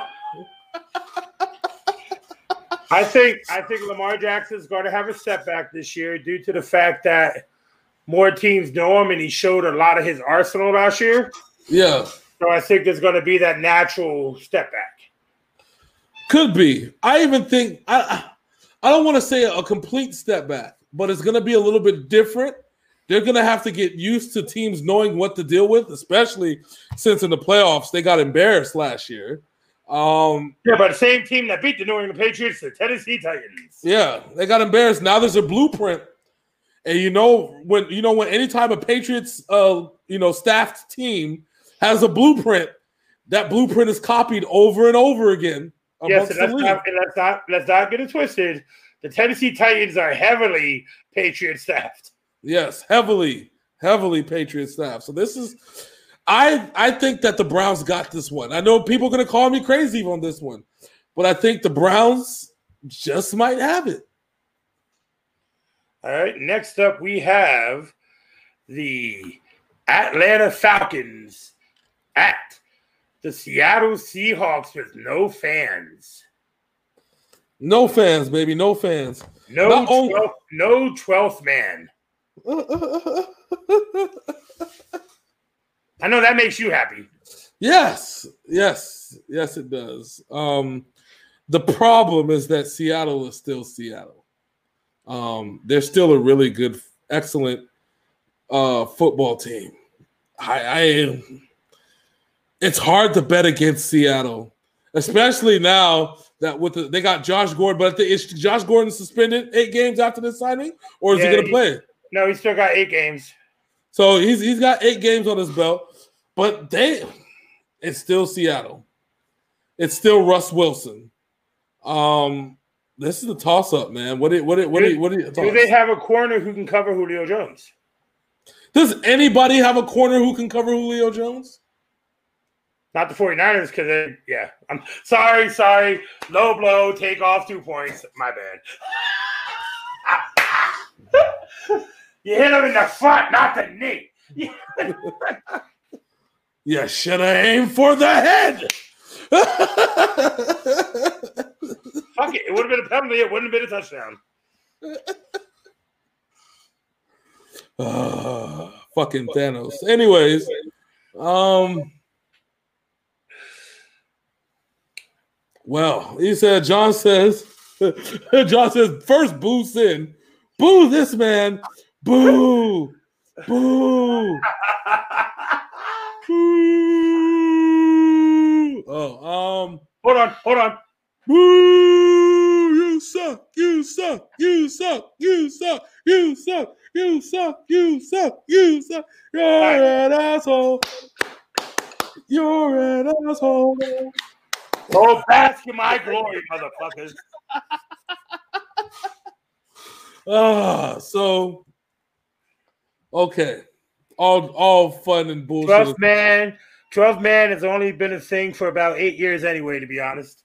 I think Lamar Jackson is going to have a setback this year due to the fact that more teams know him and he showed a lot of his arsenal last year. Yeah. So I think there's going to be that natural step back. Could be. I even think I don't want to say a complete step back, but it's going to be a little bit different. They're going to have to get used to teams knowing what to deal with, especially since in the playoffs they got embarrassed last year. Yeah, but the same team that beat the New England Patriots, the Tennessee Titans. Yeah, they got embarrassed. Now there's a blueprint. And when anytime a Patriots staffed team has a blueprint, that blueprint is copied over and over again. Yes, and let's not get it twisted. The Tennessee Titans are heavily Patriot staffed. Yes, heavily Patriot staffed. So this is, I think that the Browns got this one. I know people are going to call me crazy on this one, but I think the Browns just might have it. All right, next up we have the Atlanta Falcons at the Seattle Seahawks with no fans. No fans, baby, no fans. No 12th man. I know that makes you happy. Yes, it does. The problem is that Seattle is still Seattle. They're still a really good, excellent football team. It's hard to bet against Seattle, especially now that they got Josh Gordon. But is Josh Gordon suspended 8 games after this signing, or is he going to play? No, he's still got 8 games. So he's got 8 games on his belt. But it's still Seattle. It's still Russ Wilson. This is a toss-up, man. What do they have a corner who can cover Julio Jones? Does anybody have a corner who can cover Julio Jones? Not the 49ers, because I'm sorry. Low blow, take off 2 points. My bad. You hit him in the front, not the knee. You should have aimed for the head. Fuck it. It would have been a penalty. It wouldn't have been a touchdown. Fucking Thanos. Anyways, well, John says, first boo Sin. Boo this man. Boo. Boo. Boo. Oh, hold on. Boo! You suck! You suck! You suck! You suck! You suck! You suck! You suck! You suck! You're an asshole! You're an asshole! Oh, bask in my glory, motherfuckers! So okay, all fun and bullshit. 12 man has only been a thing for about 8 years anyway, to be honest.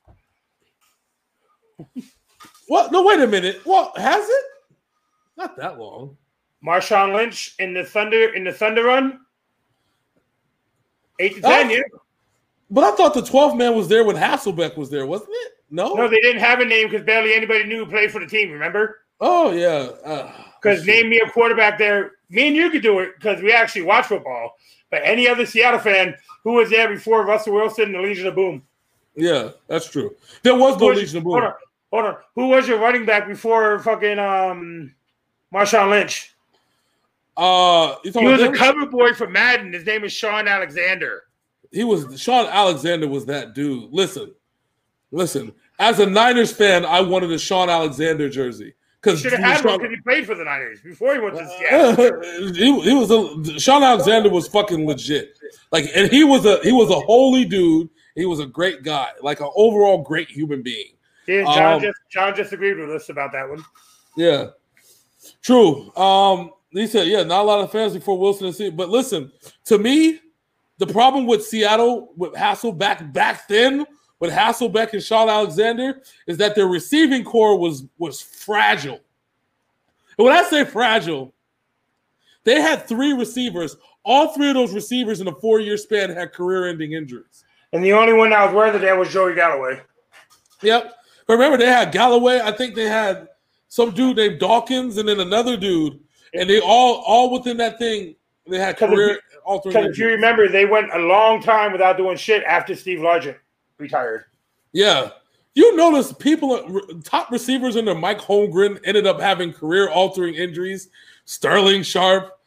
What? No, wait a minute. What, has it? Not that long. Marshawn Lynch in the Thunder run? 8 to 10, yeah. But I thought the 12th man was there when Hasselbeck was there, wasn't it? No, they didn't have a name because barely anybody knew who played for the team, remember? Oh, yeah. Because name me a quarterback there. Me and you could do it because we actually watch football. But any other Seattle fan who was there before Russell Wilson and the Legion of Boom? Yeah, that's true. There was no Legion of Boom. Hold on. Who was your running back before fucking Marshawn Lynch? He was a cover boy for Madden. His name is Sean Alexander. Sean Alexander was that dude. Listen. As a Niners fan, I wanted a Sean Alexander jersey. He should have had one because he played for the Niners before he went to Seattle. Sean Alexander was fucking legit. And he was a holy dude. He was a great guy, like an overall great human being. Yeah, John just agreed with us about that one. Yeah, true. He said, not a lot of fans before Wilson and C. But listen, to me, the problem with Seattle with Hasselbeck back then, with Hasselbeck and Sean Alexander, is that their receiving core was fragile. And when I say fragile, they had 3 receivers. All 3 of those receivers in a 4-year span had career-ending injuries. And the only one that was worth it there was Joey Galloway. Yep. But remember, they had Galloway. I think they had some dude named Dawkins and then another dude. And they all within that thing, they had career-altering injuries. If you remember, they went a long time without doing shit after Steve Largent retired. Yeah. You notice top receivers under Mike Holmgren ended up having career-altering injuries. Sterling Sharp,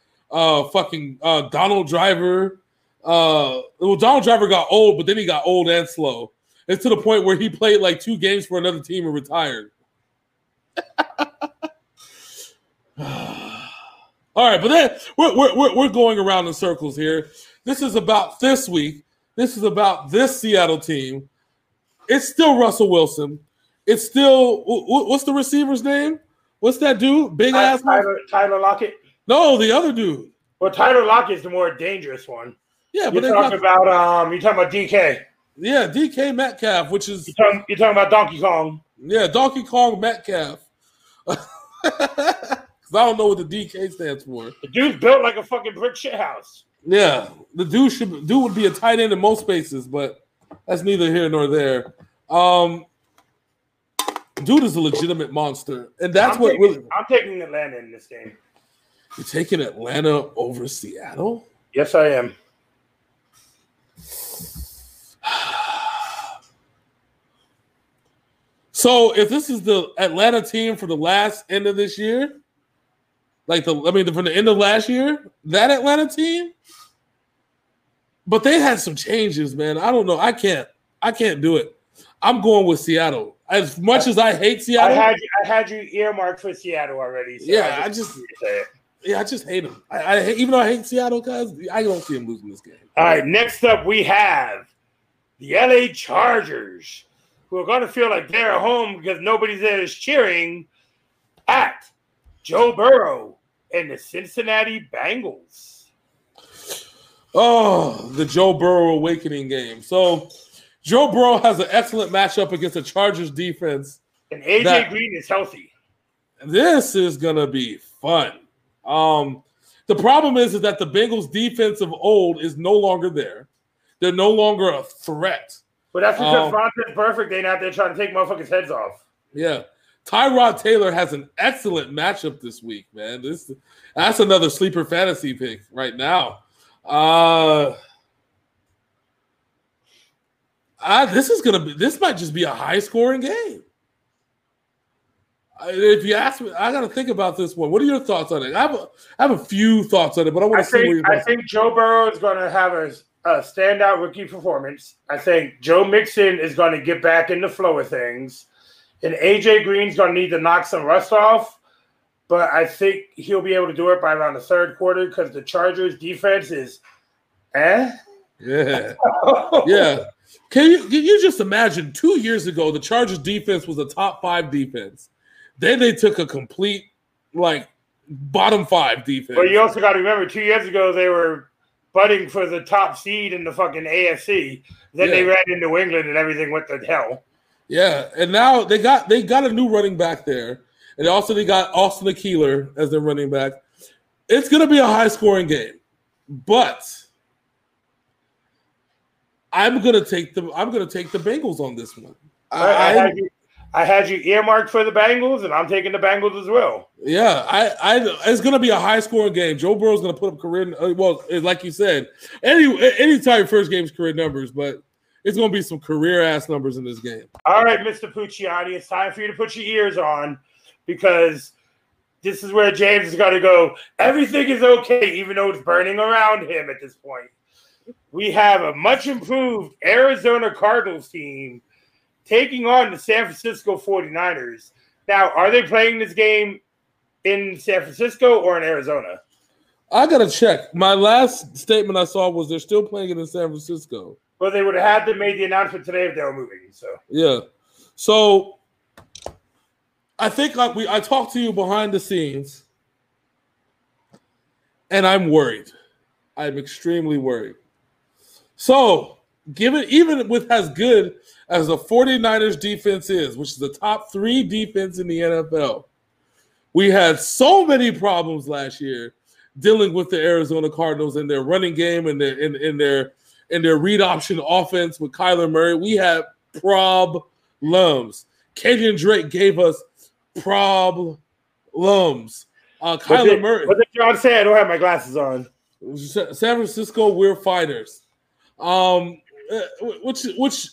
Donald Driver. Donald Driver got old, but then he got old and slow. It's to the point where he played like 2 games for another team and retired. All right, but then we're going around in circles here. This is about this week. This is about this Seattle team. It's still Russell Wilson. It's still what's the receiver's name? What's that dude? Big ass Tyler Lockett. No, the other dude. Well, Tyler Lockett is the more dangerous one. Yeah, but you're talking about DK. Yeah, DK Metcalf, which is you're talking about Donkey Kong. Yeah, Donkey Kong Metcalf. I don't know what the DK stands for. The dude's built like a fucking brick shit house. Yeah, the dude would be a tight end in most spaces, but that's neither here nor there. Dude is a legitimate monster, and that's I'm taking Atlanta in this game. You're taking Atlanta over Seattle? Yes, I am. So, if this is the Atlanta team for the last end of this year, from the end of last year, that Atlanta team, but they had some changes, man. I don't know. I can't do it. I'm going with Seattle. As much as I hate Seattle, I had you earmarked for Seattle already. So yeah, I just hate them. Even though I hate Seattle, guys, I don't see them losing this game. All right, next up we have the LA Chargers, who are going to feel like they're at home because nobody there is cheering at Joe Burrow and the Cincinnati Bengals. Oh, the Joe Burrow awakening game. So, Joe Burrow has an excellent matchup against the Chargers defense. And AJ Green is healthy. This is going to be fun. The problem is that the Bengals defense of old is no longer there. They're no longer a threat. But that's because Vontaze Burfict ain't out there trying to take motherfuckers' heads off. Yeah. Tyrod Taylor has an excellent matchup this week, man. That's another sleeper fantasy pick right now. This might just be a high scoring game. If you ask me, I got to think about this one. What are your thoughts on it? I have a few thoughts on it, but I want to see what your thoughts. I think Joe Burrow is going to have a standout rookie performance. I think Joe Mixon is going to get back in the flow of things. And AJ Green's going to need to knock some rust off. But I think he'll be able to do it by around the third quarter because the Chargers defense is Yeah. Yeah. Can you just imagine 2 years ago, the Chargers defense was a top 5 defense. Then they took a complete, bottom 5 defense. But you also got to remember, 2 years ago, they were butting for the top seed in the fucking AFC. Then they ran into New England and everything went to hell. Yeah, and now they got a new running back there. And also they got Austin Ekeler as their running back. It's going to be a high-scoring game. But I'm going to take the Bengals on this one. I had you earmarked for the Bengals, and I'm taking the Bengals as well. Yeah, it's going to be a high-scoring game. Joe Burrow's going to put up career. Well, like you said, any time first game's career numbers, but it's going to be some career-ass numbers in this game. All right, Mr. Pucciani, it's time for you to put your ears on because this is where James is going to go, everything is okay, even though it's burning around him at this point. We have a much-improved Arizona Cardinals team taking on the San Francisco 49ers. Now, are they playing this game in San Francisco or in Arizona? I got to check. My last statement I saw was they're still playing it in San Francisco. Well, they would have had to make the announcement today if they were moving. So yeah. So I think I talked to you behind the scenes, and I'm worried. I'm extremely worried. So even with as good as the 49ers defense is, which is the top 3 defense in the NFL, we had so many problems last year dealing with the Arizona Cardinals and their running game and their read option offense with Kyler Murray. We had problems. Kenyon Drake gave us problems. Kyler Murray. What did John say? I don't have my glasses on. San Francisco, we're fighters. Which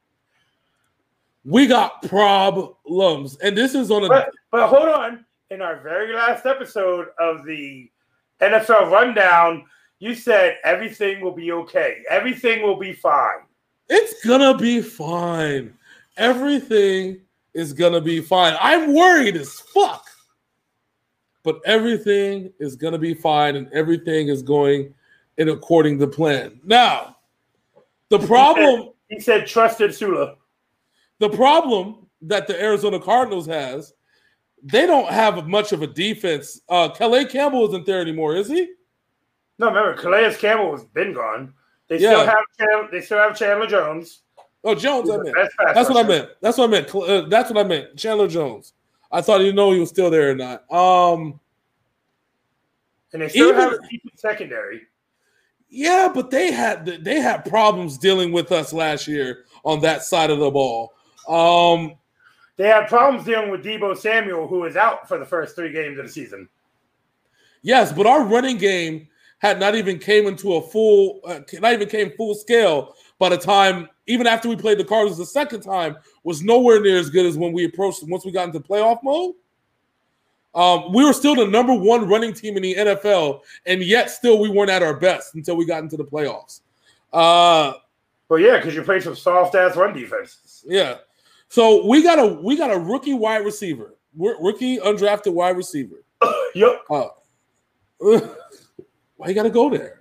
we got problems, and this is on a. But hold on. In our very last episode of the NFL Rundown, you said everything will be okay. Everything will be fine. It's gonna be fine. Everything is gonna be fine. I'm worried as fuck. But everything is gonna be fine and everything is going in according to plan. Now, the problem he said trusted Sula. The problem that the Arizona Cardinals has, they don't have much of a defense. Calais Campbell isn't there anymore, is he? No, remember, Calais Campbell has been gone. They still have Chandler Jones. Oh, Jones, I meant. That's what I meant. That's what I meant. Chandler Jones. I thought you know he was still there or not. And they still have a decent secondary. Yeah, but they had problems dealing with us last year on that side of the ball. They had problems dealing with Deebo Samuel, who is out for the first 3 games of the season. Yes, but our running game had not even came full scale by the time, even after we played the Cardinals the second time, was nowhere near as good as when we approached them once we got into playoff mode. We were still the number 1 running team in the NFL, and yet still we weren't at our best until we got into the playoffs. Well, yeah, because you played some soft-ass run defenses. Yeah. So we got a rookie wide receiver. Rookie undrafted wide receiver. Yep. Why you got to go there?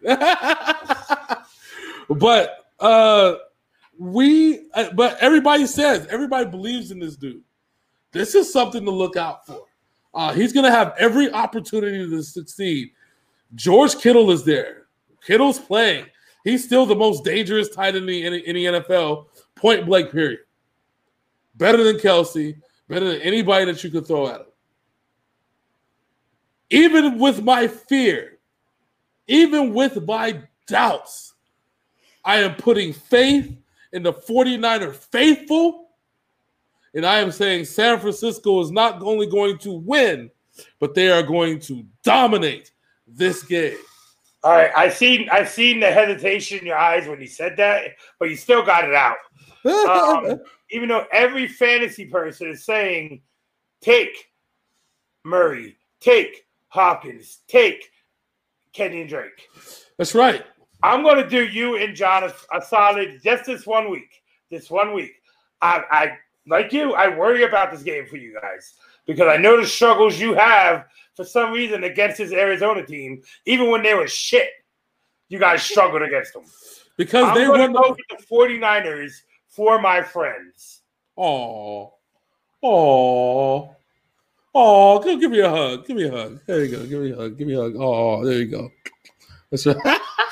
But everybody believes in this dude. This is something to look out for. He's going to have every opportunity to succeed. George Kittle is there. Kittle's playing. He's still the most dangerous tight end in the NFL, point blank, period. Better than Kelsey, better than anybody that you could throw at him. Even with my fear, even with my doubts, I am putting faith in the 49er faithful, and I am saying San Francisco is not only going to win, but they are going to dominate this game. All right, I seen the hesitation in your eyes when you said that, but you still got it out. Even though every fantasy person is saying, take Murray, take Hopkins, take Kenyon Drake. That's right. I'm going to do you and John a solid just this 1 week. This 1 week. I like you, I worry about this game for you guys because I know the struggles you have for some reason against this Arizona team. Even when they were shit, you guys struggled against them. Because I'm going to go with the 49ers for my friends. Oh, give me a hug. Give me a hug. There you go. Give me a hug. Give me a hug. Oh, there you go. That's right.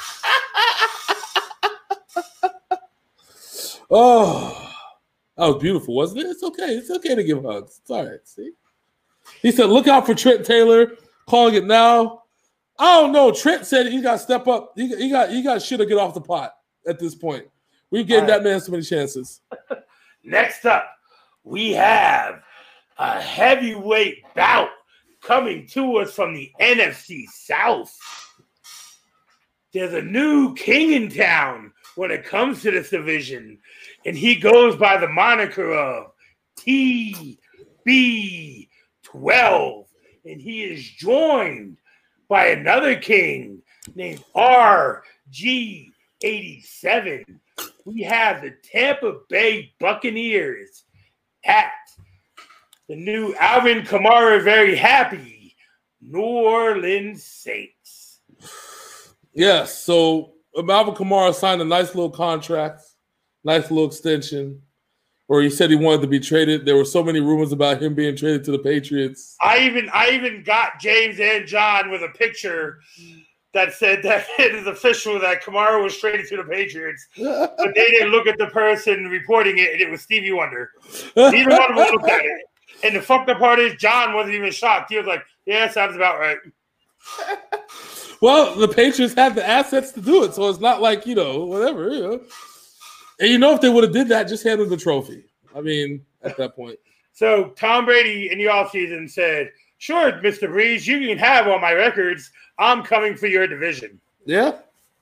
Oh, that was beautiful, wasn't it? It's okay. It's okay to give hugs. It's all right. See? He said, look out for Trent Taylor. Calling it now. I don't know. Trent said he got to step up. He got shit to get off the pot at this point. We've given that man so many chances. Next up, we have a heavyweight bout coming to us from the NFC South. There's a new king in town when it comes to this division, and he goes by the moniker of TB12, and he is joined by another king named RG87. We have the Tampa Bay Buccaneers at the new Alvin Kamara very happy New Orleans Saints. Yes, so Alvin Kamara signed a nice little contract, nice little extension, where he said he wanted to be traded. There were so many rumors about him being traded to the Patriots. I even got James and John with a picture that said that it is official that Kamara was traded to the Patriots, but they didn't look at the person reporting it, and it was Stevie Wonder. Neither one of them looked at it. And the fucked up part is John wasn't even shocked. He was like, yeah, sounds about right. Well, the Patriots had the assets to do it, so it's not like, whatever, And if they would have did that, just hand them the trophy. I mean, at that point. So Tom Brady in the offseason said, sure, Mr. Breeze, you can have all my records. I'm coming for your division. Yeah.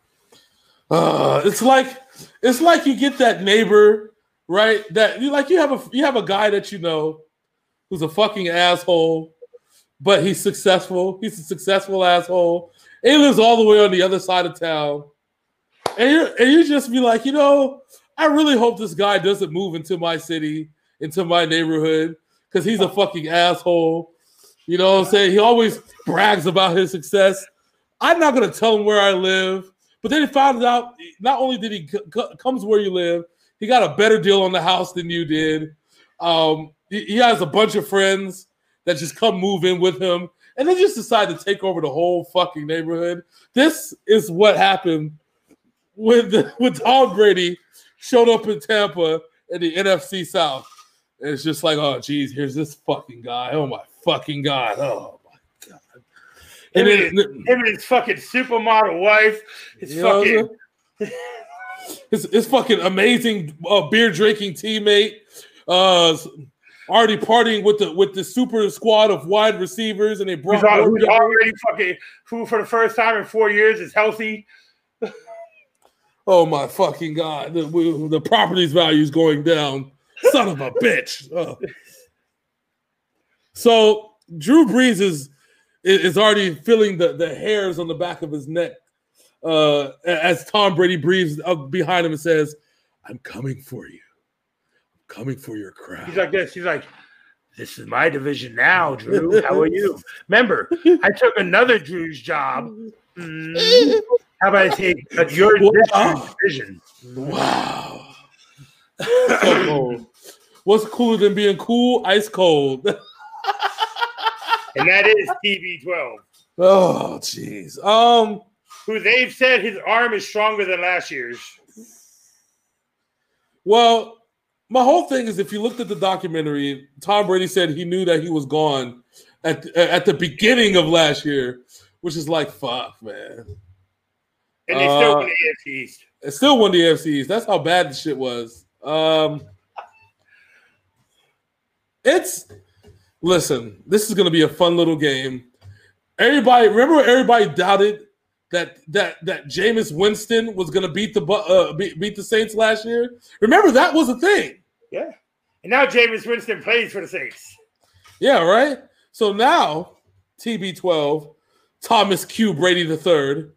It's like you get that neighbor, right? That you have a guy that you know who's a fucking asshole, but he's successful. He's a successful asshole. And he lives all the way on the other side of town. And you just be like, I really hope this guy doesn't move into my city, into my neighborhood, because he's a fucking asshole. You know what I'm saying? He always brags about his success. I'm not going to tell him where I live. But then he found out not only did he comes where you live, he got a better deal on the house than you did. He has a bunch of friends that just come move in with him. And they just decide to take over the whole fucking neighborhood. This is what happened when Tom Brady showed up in Tampa in the NFC South. And it's just like, oh, geez, here's this fucking guy. Oh, my fucking God. Oh, my God. And him and his fucking supermodel wife. His fucking amazing beer drinking teammate. Already partying with the super squad of wide receivers, and they brought who's already fucking who for the first time in 4 years is healthy. Oh my fucking God! The properties value is going down. Son of a bitch. So Drew Brees is already feeling the hairs on the back of his neck as Tom Brady breathes up behind him and says, "I'm coming for you. Coming for your crowd." He's like this. He's like, "This is my division now, Drew. How are you? Remember, I took another Drew's job. How about I take your division?" Wow. So cold. What's cooler than being cool? Ice cold. And that is TB12. Oh, jeez. Who they've said his arm is stronger than last year's. Well, my whole thing is if you looked at the documentary, Tom Brady said he knew that he was gone at the beginning of last year, which is like, fuck, man. And they still won the AFC East. It still won the AFC East. That's how bad the shit was. Listen, this is going to be a fun little game. Everybody doubted that Jameis Winston was going to beat the Saints last year. Remember, that was a thing. Yeah. And now Jameis Winston plays for the Saints. Yeah, right? So now, TB12, Thomas Q. Brady III,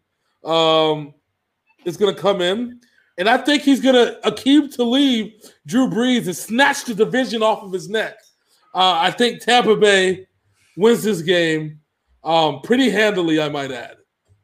is going to come in. And I think he's going to Aqib Talib, Drew Brees, and snatch the division off of his neck. I think Tampa Bay wins this game pretty handily, I might add.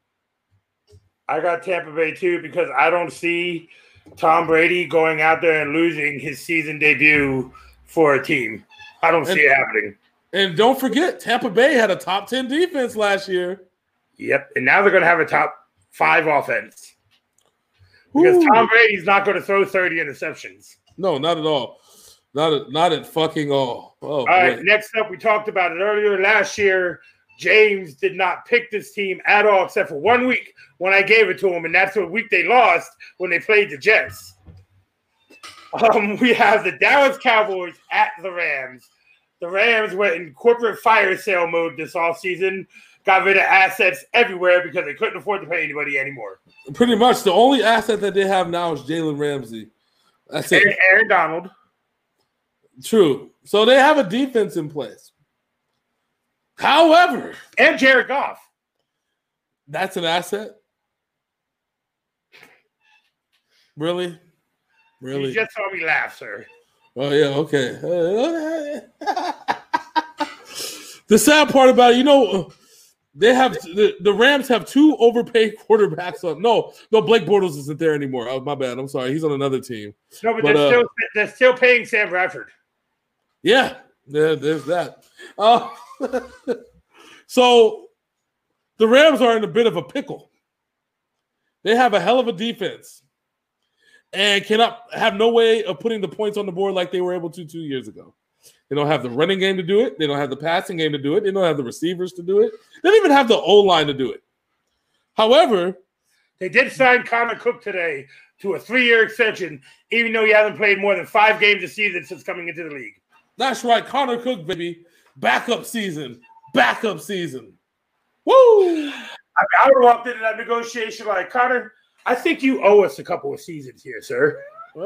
I got Tampa Bay too because I don't see Tom Brady going out there and losing his season debut for a team. I don't see it happening. And don't forget, Tampa Bay had a top 10 defense last year. Yep, and now they're going to have a top 5 offense. Because Tom Brady's not going to throw 30 interceptions. No, not at all. Not at fucking all. Oh, all right, next up, we talked about it earlier. Last year, James did not pick this team at all except for 1 week when I gave it to him, and that's the week they lost when they played the Jets. We have the Dallas Cowboys at the Rams. The Rams went in corporate fire sale mode this offseason, got rid of assets everywhere because they couldn't afford to pay anybody anymore. Pretty much. The only asset that they have now is Jalen Ramsey. That's it. Aaron Donald. True. So they have a defense in place. However. And Jared Goff. That's an asset? Really? You just saw me laugh, sir. Oh, yeah, okay. The sad part about it, they have the Rams have 2 overpaid quarterbacks on. No, Blake Bortles isn't there anymore. Oh, my bad. I'm sorry. He's on another team. No, but they're still paying Sam Bradford. Yeah, there's that. So the Rams are in a bit of a pickle. They have a hell of a defense and have no way of putting the points on the board like they were able to 2 years ago. They don't have the running game to do it. They don't have the passing game to do it. They don't have the receivers to do it. They don't even have the O-line to do it. However, they did sign Connor Cook today to a 3-year extension, even though he hasn't played more than 5 games a season since coming into the league. That's right. Connor Cook, baby. Backup season. Woo! I would have walked into that negotiation like, Connor, I think you owe us a couple of seasons here, sir.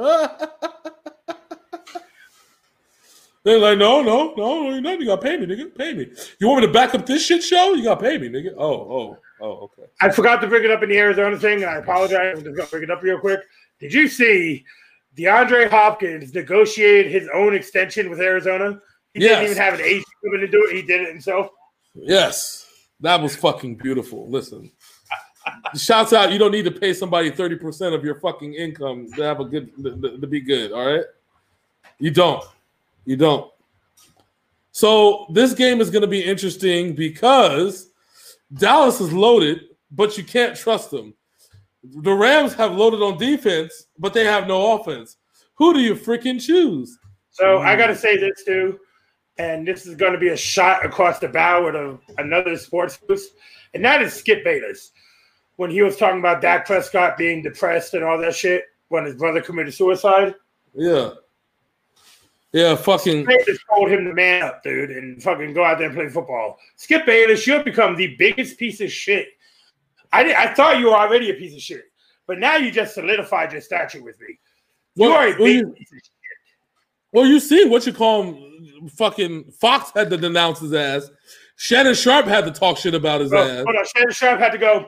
They're like, no, you got to pay me, nigga. Pay me. You want me to back up this shit show? You got to pay me, nigga. Oh, okay. I forgot to bring it up in the Arizona thing, and I apologize. I'm just going to bring it up real quick. Did you see DeAndre Hopkins negotiated his own extension with Arizona. He didn't even have an agent coming to do it. He did it himself. Yes. That was fucking beautiful. Listen. Shouts out, you don't need to pay somebody 30% of your fucking income to have a good to be good, all right? You don't. You don't. So this game is going to be interesting because Dallas is loaded, but you can't trust them. The Rams have loaded on defense, but they have no offense. Who do you freaking choose? So I got to say this too, and this is going to be a shot across the bow with another sports boost, and that is Skip Bayless. When he was talking about Dak Prescott being depressed and all that shit when his brother committed suicide. Yeah. Yeah, fucking. Bayless told him to man up, dude, and fucking go out there and play football. Skip Bayless, you've become the biggest piece of shit. I thought you were already a piece of shit, but now you just solidified your stature with me. You are a big piece of shit. Well, you see what you call him. Fucking Fox had to denounce his ass. Shannon Sharp had to talk shit about his ass. Hold on, Shannon Sharp had to go.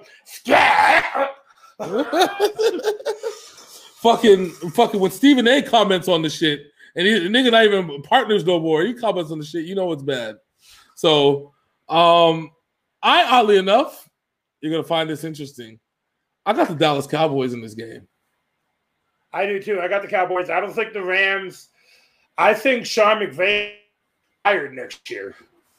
fucking when Stephen A comments on the shit, and the nigga not even partners no more. He comments on the shit, you know it's bad. So, oddly enough, you're gonna find this interesting. I got the Dallas Cowboys in this game. I do too. I got the Cowboys. I don't think the Rams. I think Sean McVay fired next year.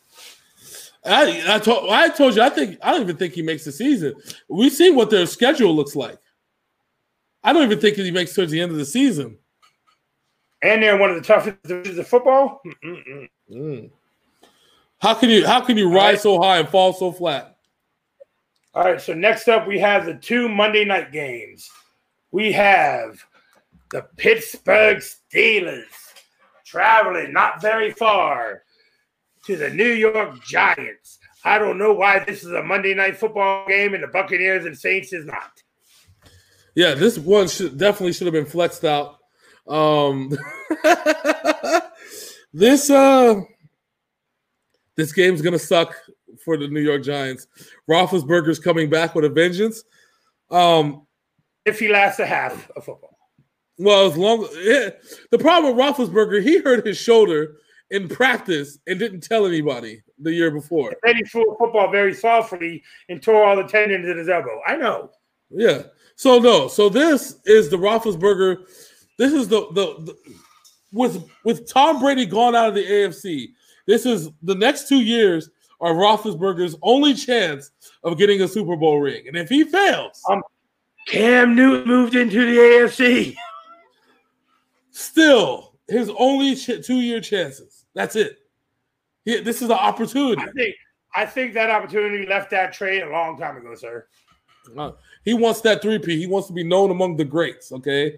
I told you I don't even think he makes the season. We see what their schedule looks like. I don't even think he makes towards the end of the season. And they're one of the toughest divisions of football. How can you rise so high and fall so flat? All right, so next up we have the 2 Monday night games. We have the Pittsburgh Steelers traveling not very far to the New York Giants. I don't know why this is a Monday night football game and the Buccaneers and Saints is not. Yeah, this one definitely should have been flexed out. This game's gonna suck for the New York Giants. Roethlisberger's coming back with a vengeance. If he lasts a half of football. Well, the problem with Roethlisberger, he hurt his shoulder in practice and didn't tell anybody the year before. And then he threw football very softly and tore all the tendons in his elbow. I know. Yeah. So this is the Roethlisberger. This is the with Tom Brady gone out of the AFC. This is the next 2 years are Roethlisberger's only chance of getting a Super Bowl ring, and if he fails, Cam Newton moved into the AFC. Still, his only 2-year chances. That's it. This is the opportunity. I think that opportunity left that trade a long time ago, sir. He wants that 3P. He wants to be known among the greats, okay?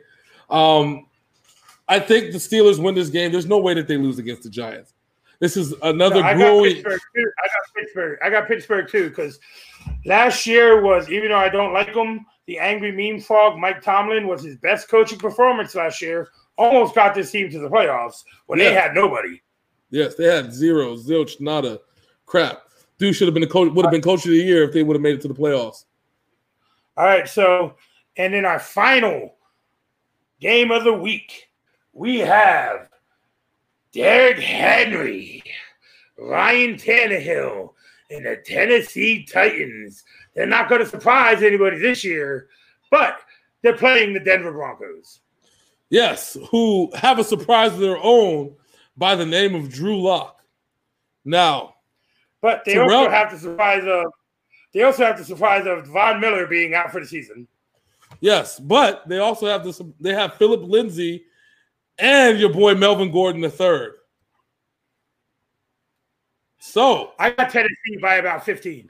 I think the Steelers win this game. There's no way that they lose against the Giants. This is another growing. I got Pittsburgh too, because last year was, even though I don't like him, the angry meme frog, Mike Tomlin, was his best coaching performance last year. Almost got this team to the playoffs when they had nobody. Yes, they had zero, zilch, nada, crap. Dude should have been would have been coach of the year if they would have made it to the playoffs. All right, so, and in our final game of the week, we have Derrick Henry, Ryan Tannehill, and the Tennessee Titans. They're not going to surprise anybody this year, but they're playing the Denver Broncos. Yes, who have a surprise of their own by the name of Drew Lock. Now, but they also have the surprise of Von Miller being out for the season. Yes, but they also have this. They have Philip Lindsay and your boy Melvin Gordon III. So I got Tennessee by about 15.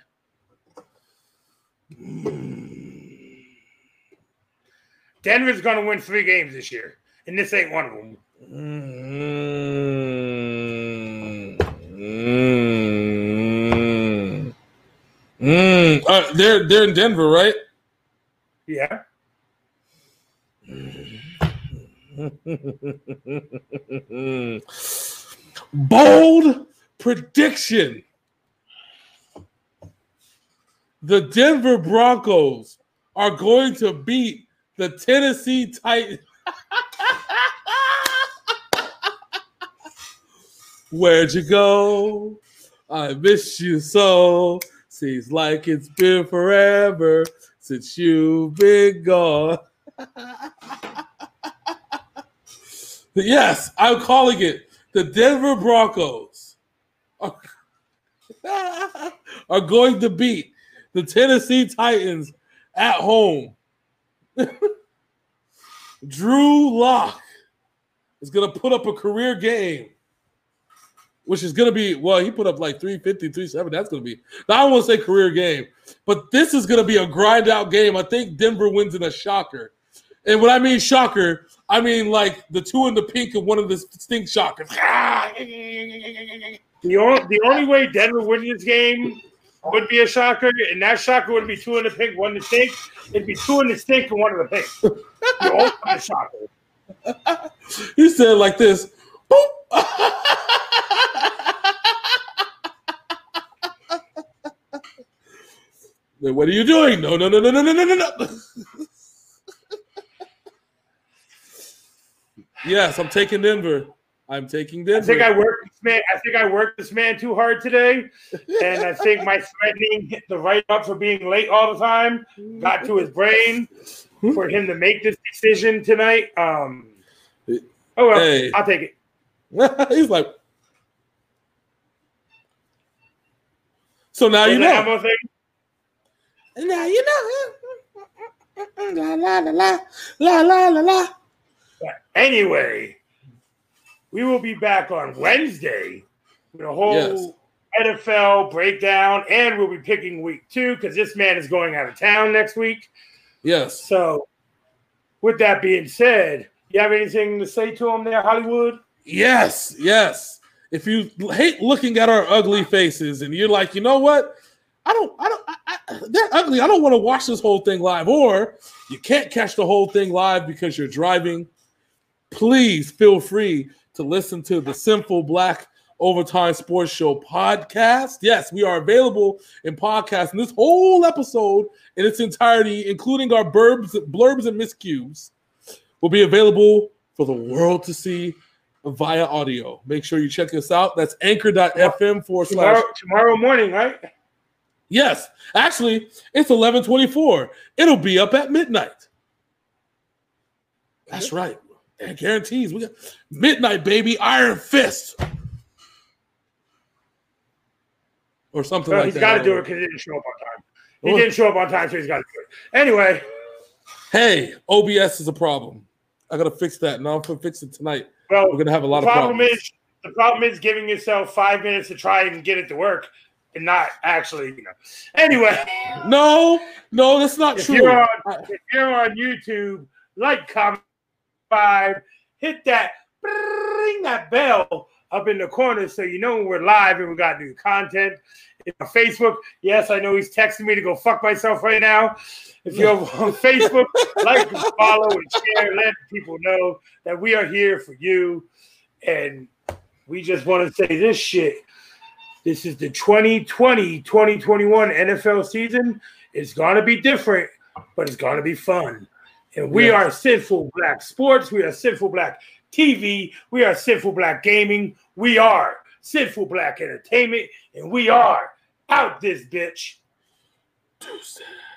Denver's going to win 3 games this year, and this ain't one of them. They're in Denver, right? Yeah. Bold prediction. The Denver Broncos are going to beat the Tennessee Titans. Where'd you go? I miss you so. Seems like it's been forever since you've been gone. Yes, I'm calling it. The Denver Broncos are going to beat the Tennessee Titans at home. Drew Lock is going to put up a career game, which is going to be, well, he put up like 350, 370. That's going to be, now I don't want to say career game, but this is going to be a grind out game. I think Denver wins in a shocker. And when I mean shocker, I mean like the two in the pink and one of the stink shockers. The only way Denver wins this game would be a shocker, and that shocker would be two in the pink, one in the stink. It'd be two in the stink and one in the pink. The ultimate shocker. He said like this. Boop. What are you doing? No. Yes, I'm taking Denver. I'm taking Denver. I think I worked this man too hard today, and I think my threatening the write up for being late all the time got to his brain for him to make this decision tonight. Oh well, hey. I'll take it. He's like, so now you know. Now you know. La la la la la la la la. Anyway, we will be back on Wednesday with a whole NFL breakdown, and we'll be picking week 2 because this man is going out of town next week. Yes. So, with that being said, you have anything to say to him there, Hollywood? Yes. If you hate looking at our ugly faces and you're like, you know what? They're ugly. I don't want to watch this whole thing live. Or you can't catch the whole thing live because you're driving. Please feel free to listen to the Sinful Black Overtime Sports Show podcast. Yes, we are available in podcast. And this whole episode in its entirety, including our blurbs and miscues, will be available for the world to see via audio. Make sure you check us out. That's anchor.fm/ tomorrow morning, right? Yes. Actually, it's 11:24. It'll be up at midnight. That's right. And guarantees. We got midnight, baby. Iron Fist. Or something like that. He's got to do it because he didn't show up on time. He didn't show up on time, so he's got to do it. Anyway. Hey, OBS is a problem. I got to fix that. And I'm going to fix it tonight. Well, we're going to have a lot of problems. The problem is giving yourself 5 minutes to try and get it to work and not actually, Anyway. No, that's not true. If you're on YouTube, like, comment, hit that, ring that bell up in the corner so you know when we're live and we got new content. On Facebook, yes, I know he's texting me to go fuck myself right now. If you're on Facebook, like, follow, and share, let people know that we are here for you. And we just want to say this shit. This is the 2020-2021 NFL season. It's going to be different, but it's going to be fun. And we are Sinful Black Sports. We are Sinful Black TV. We are Sinful Black Gaming. We are Sinful Black Entertainment. And we are out this bitch. Deuces.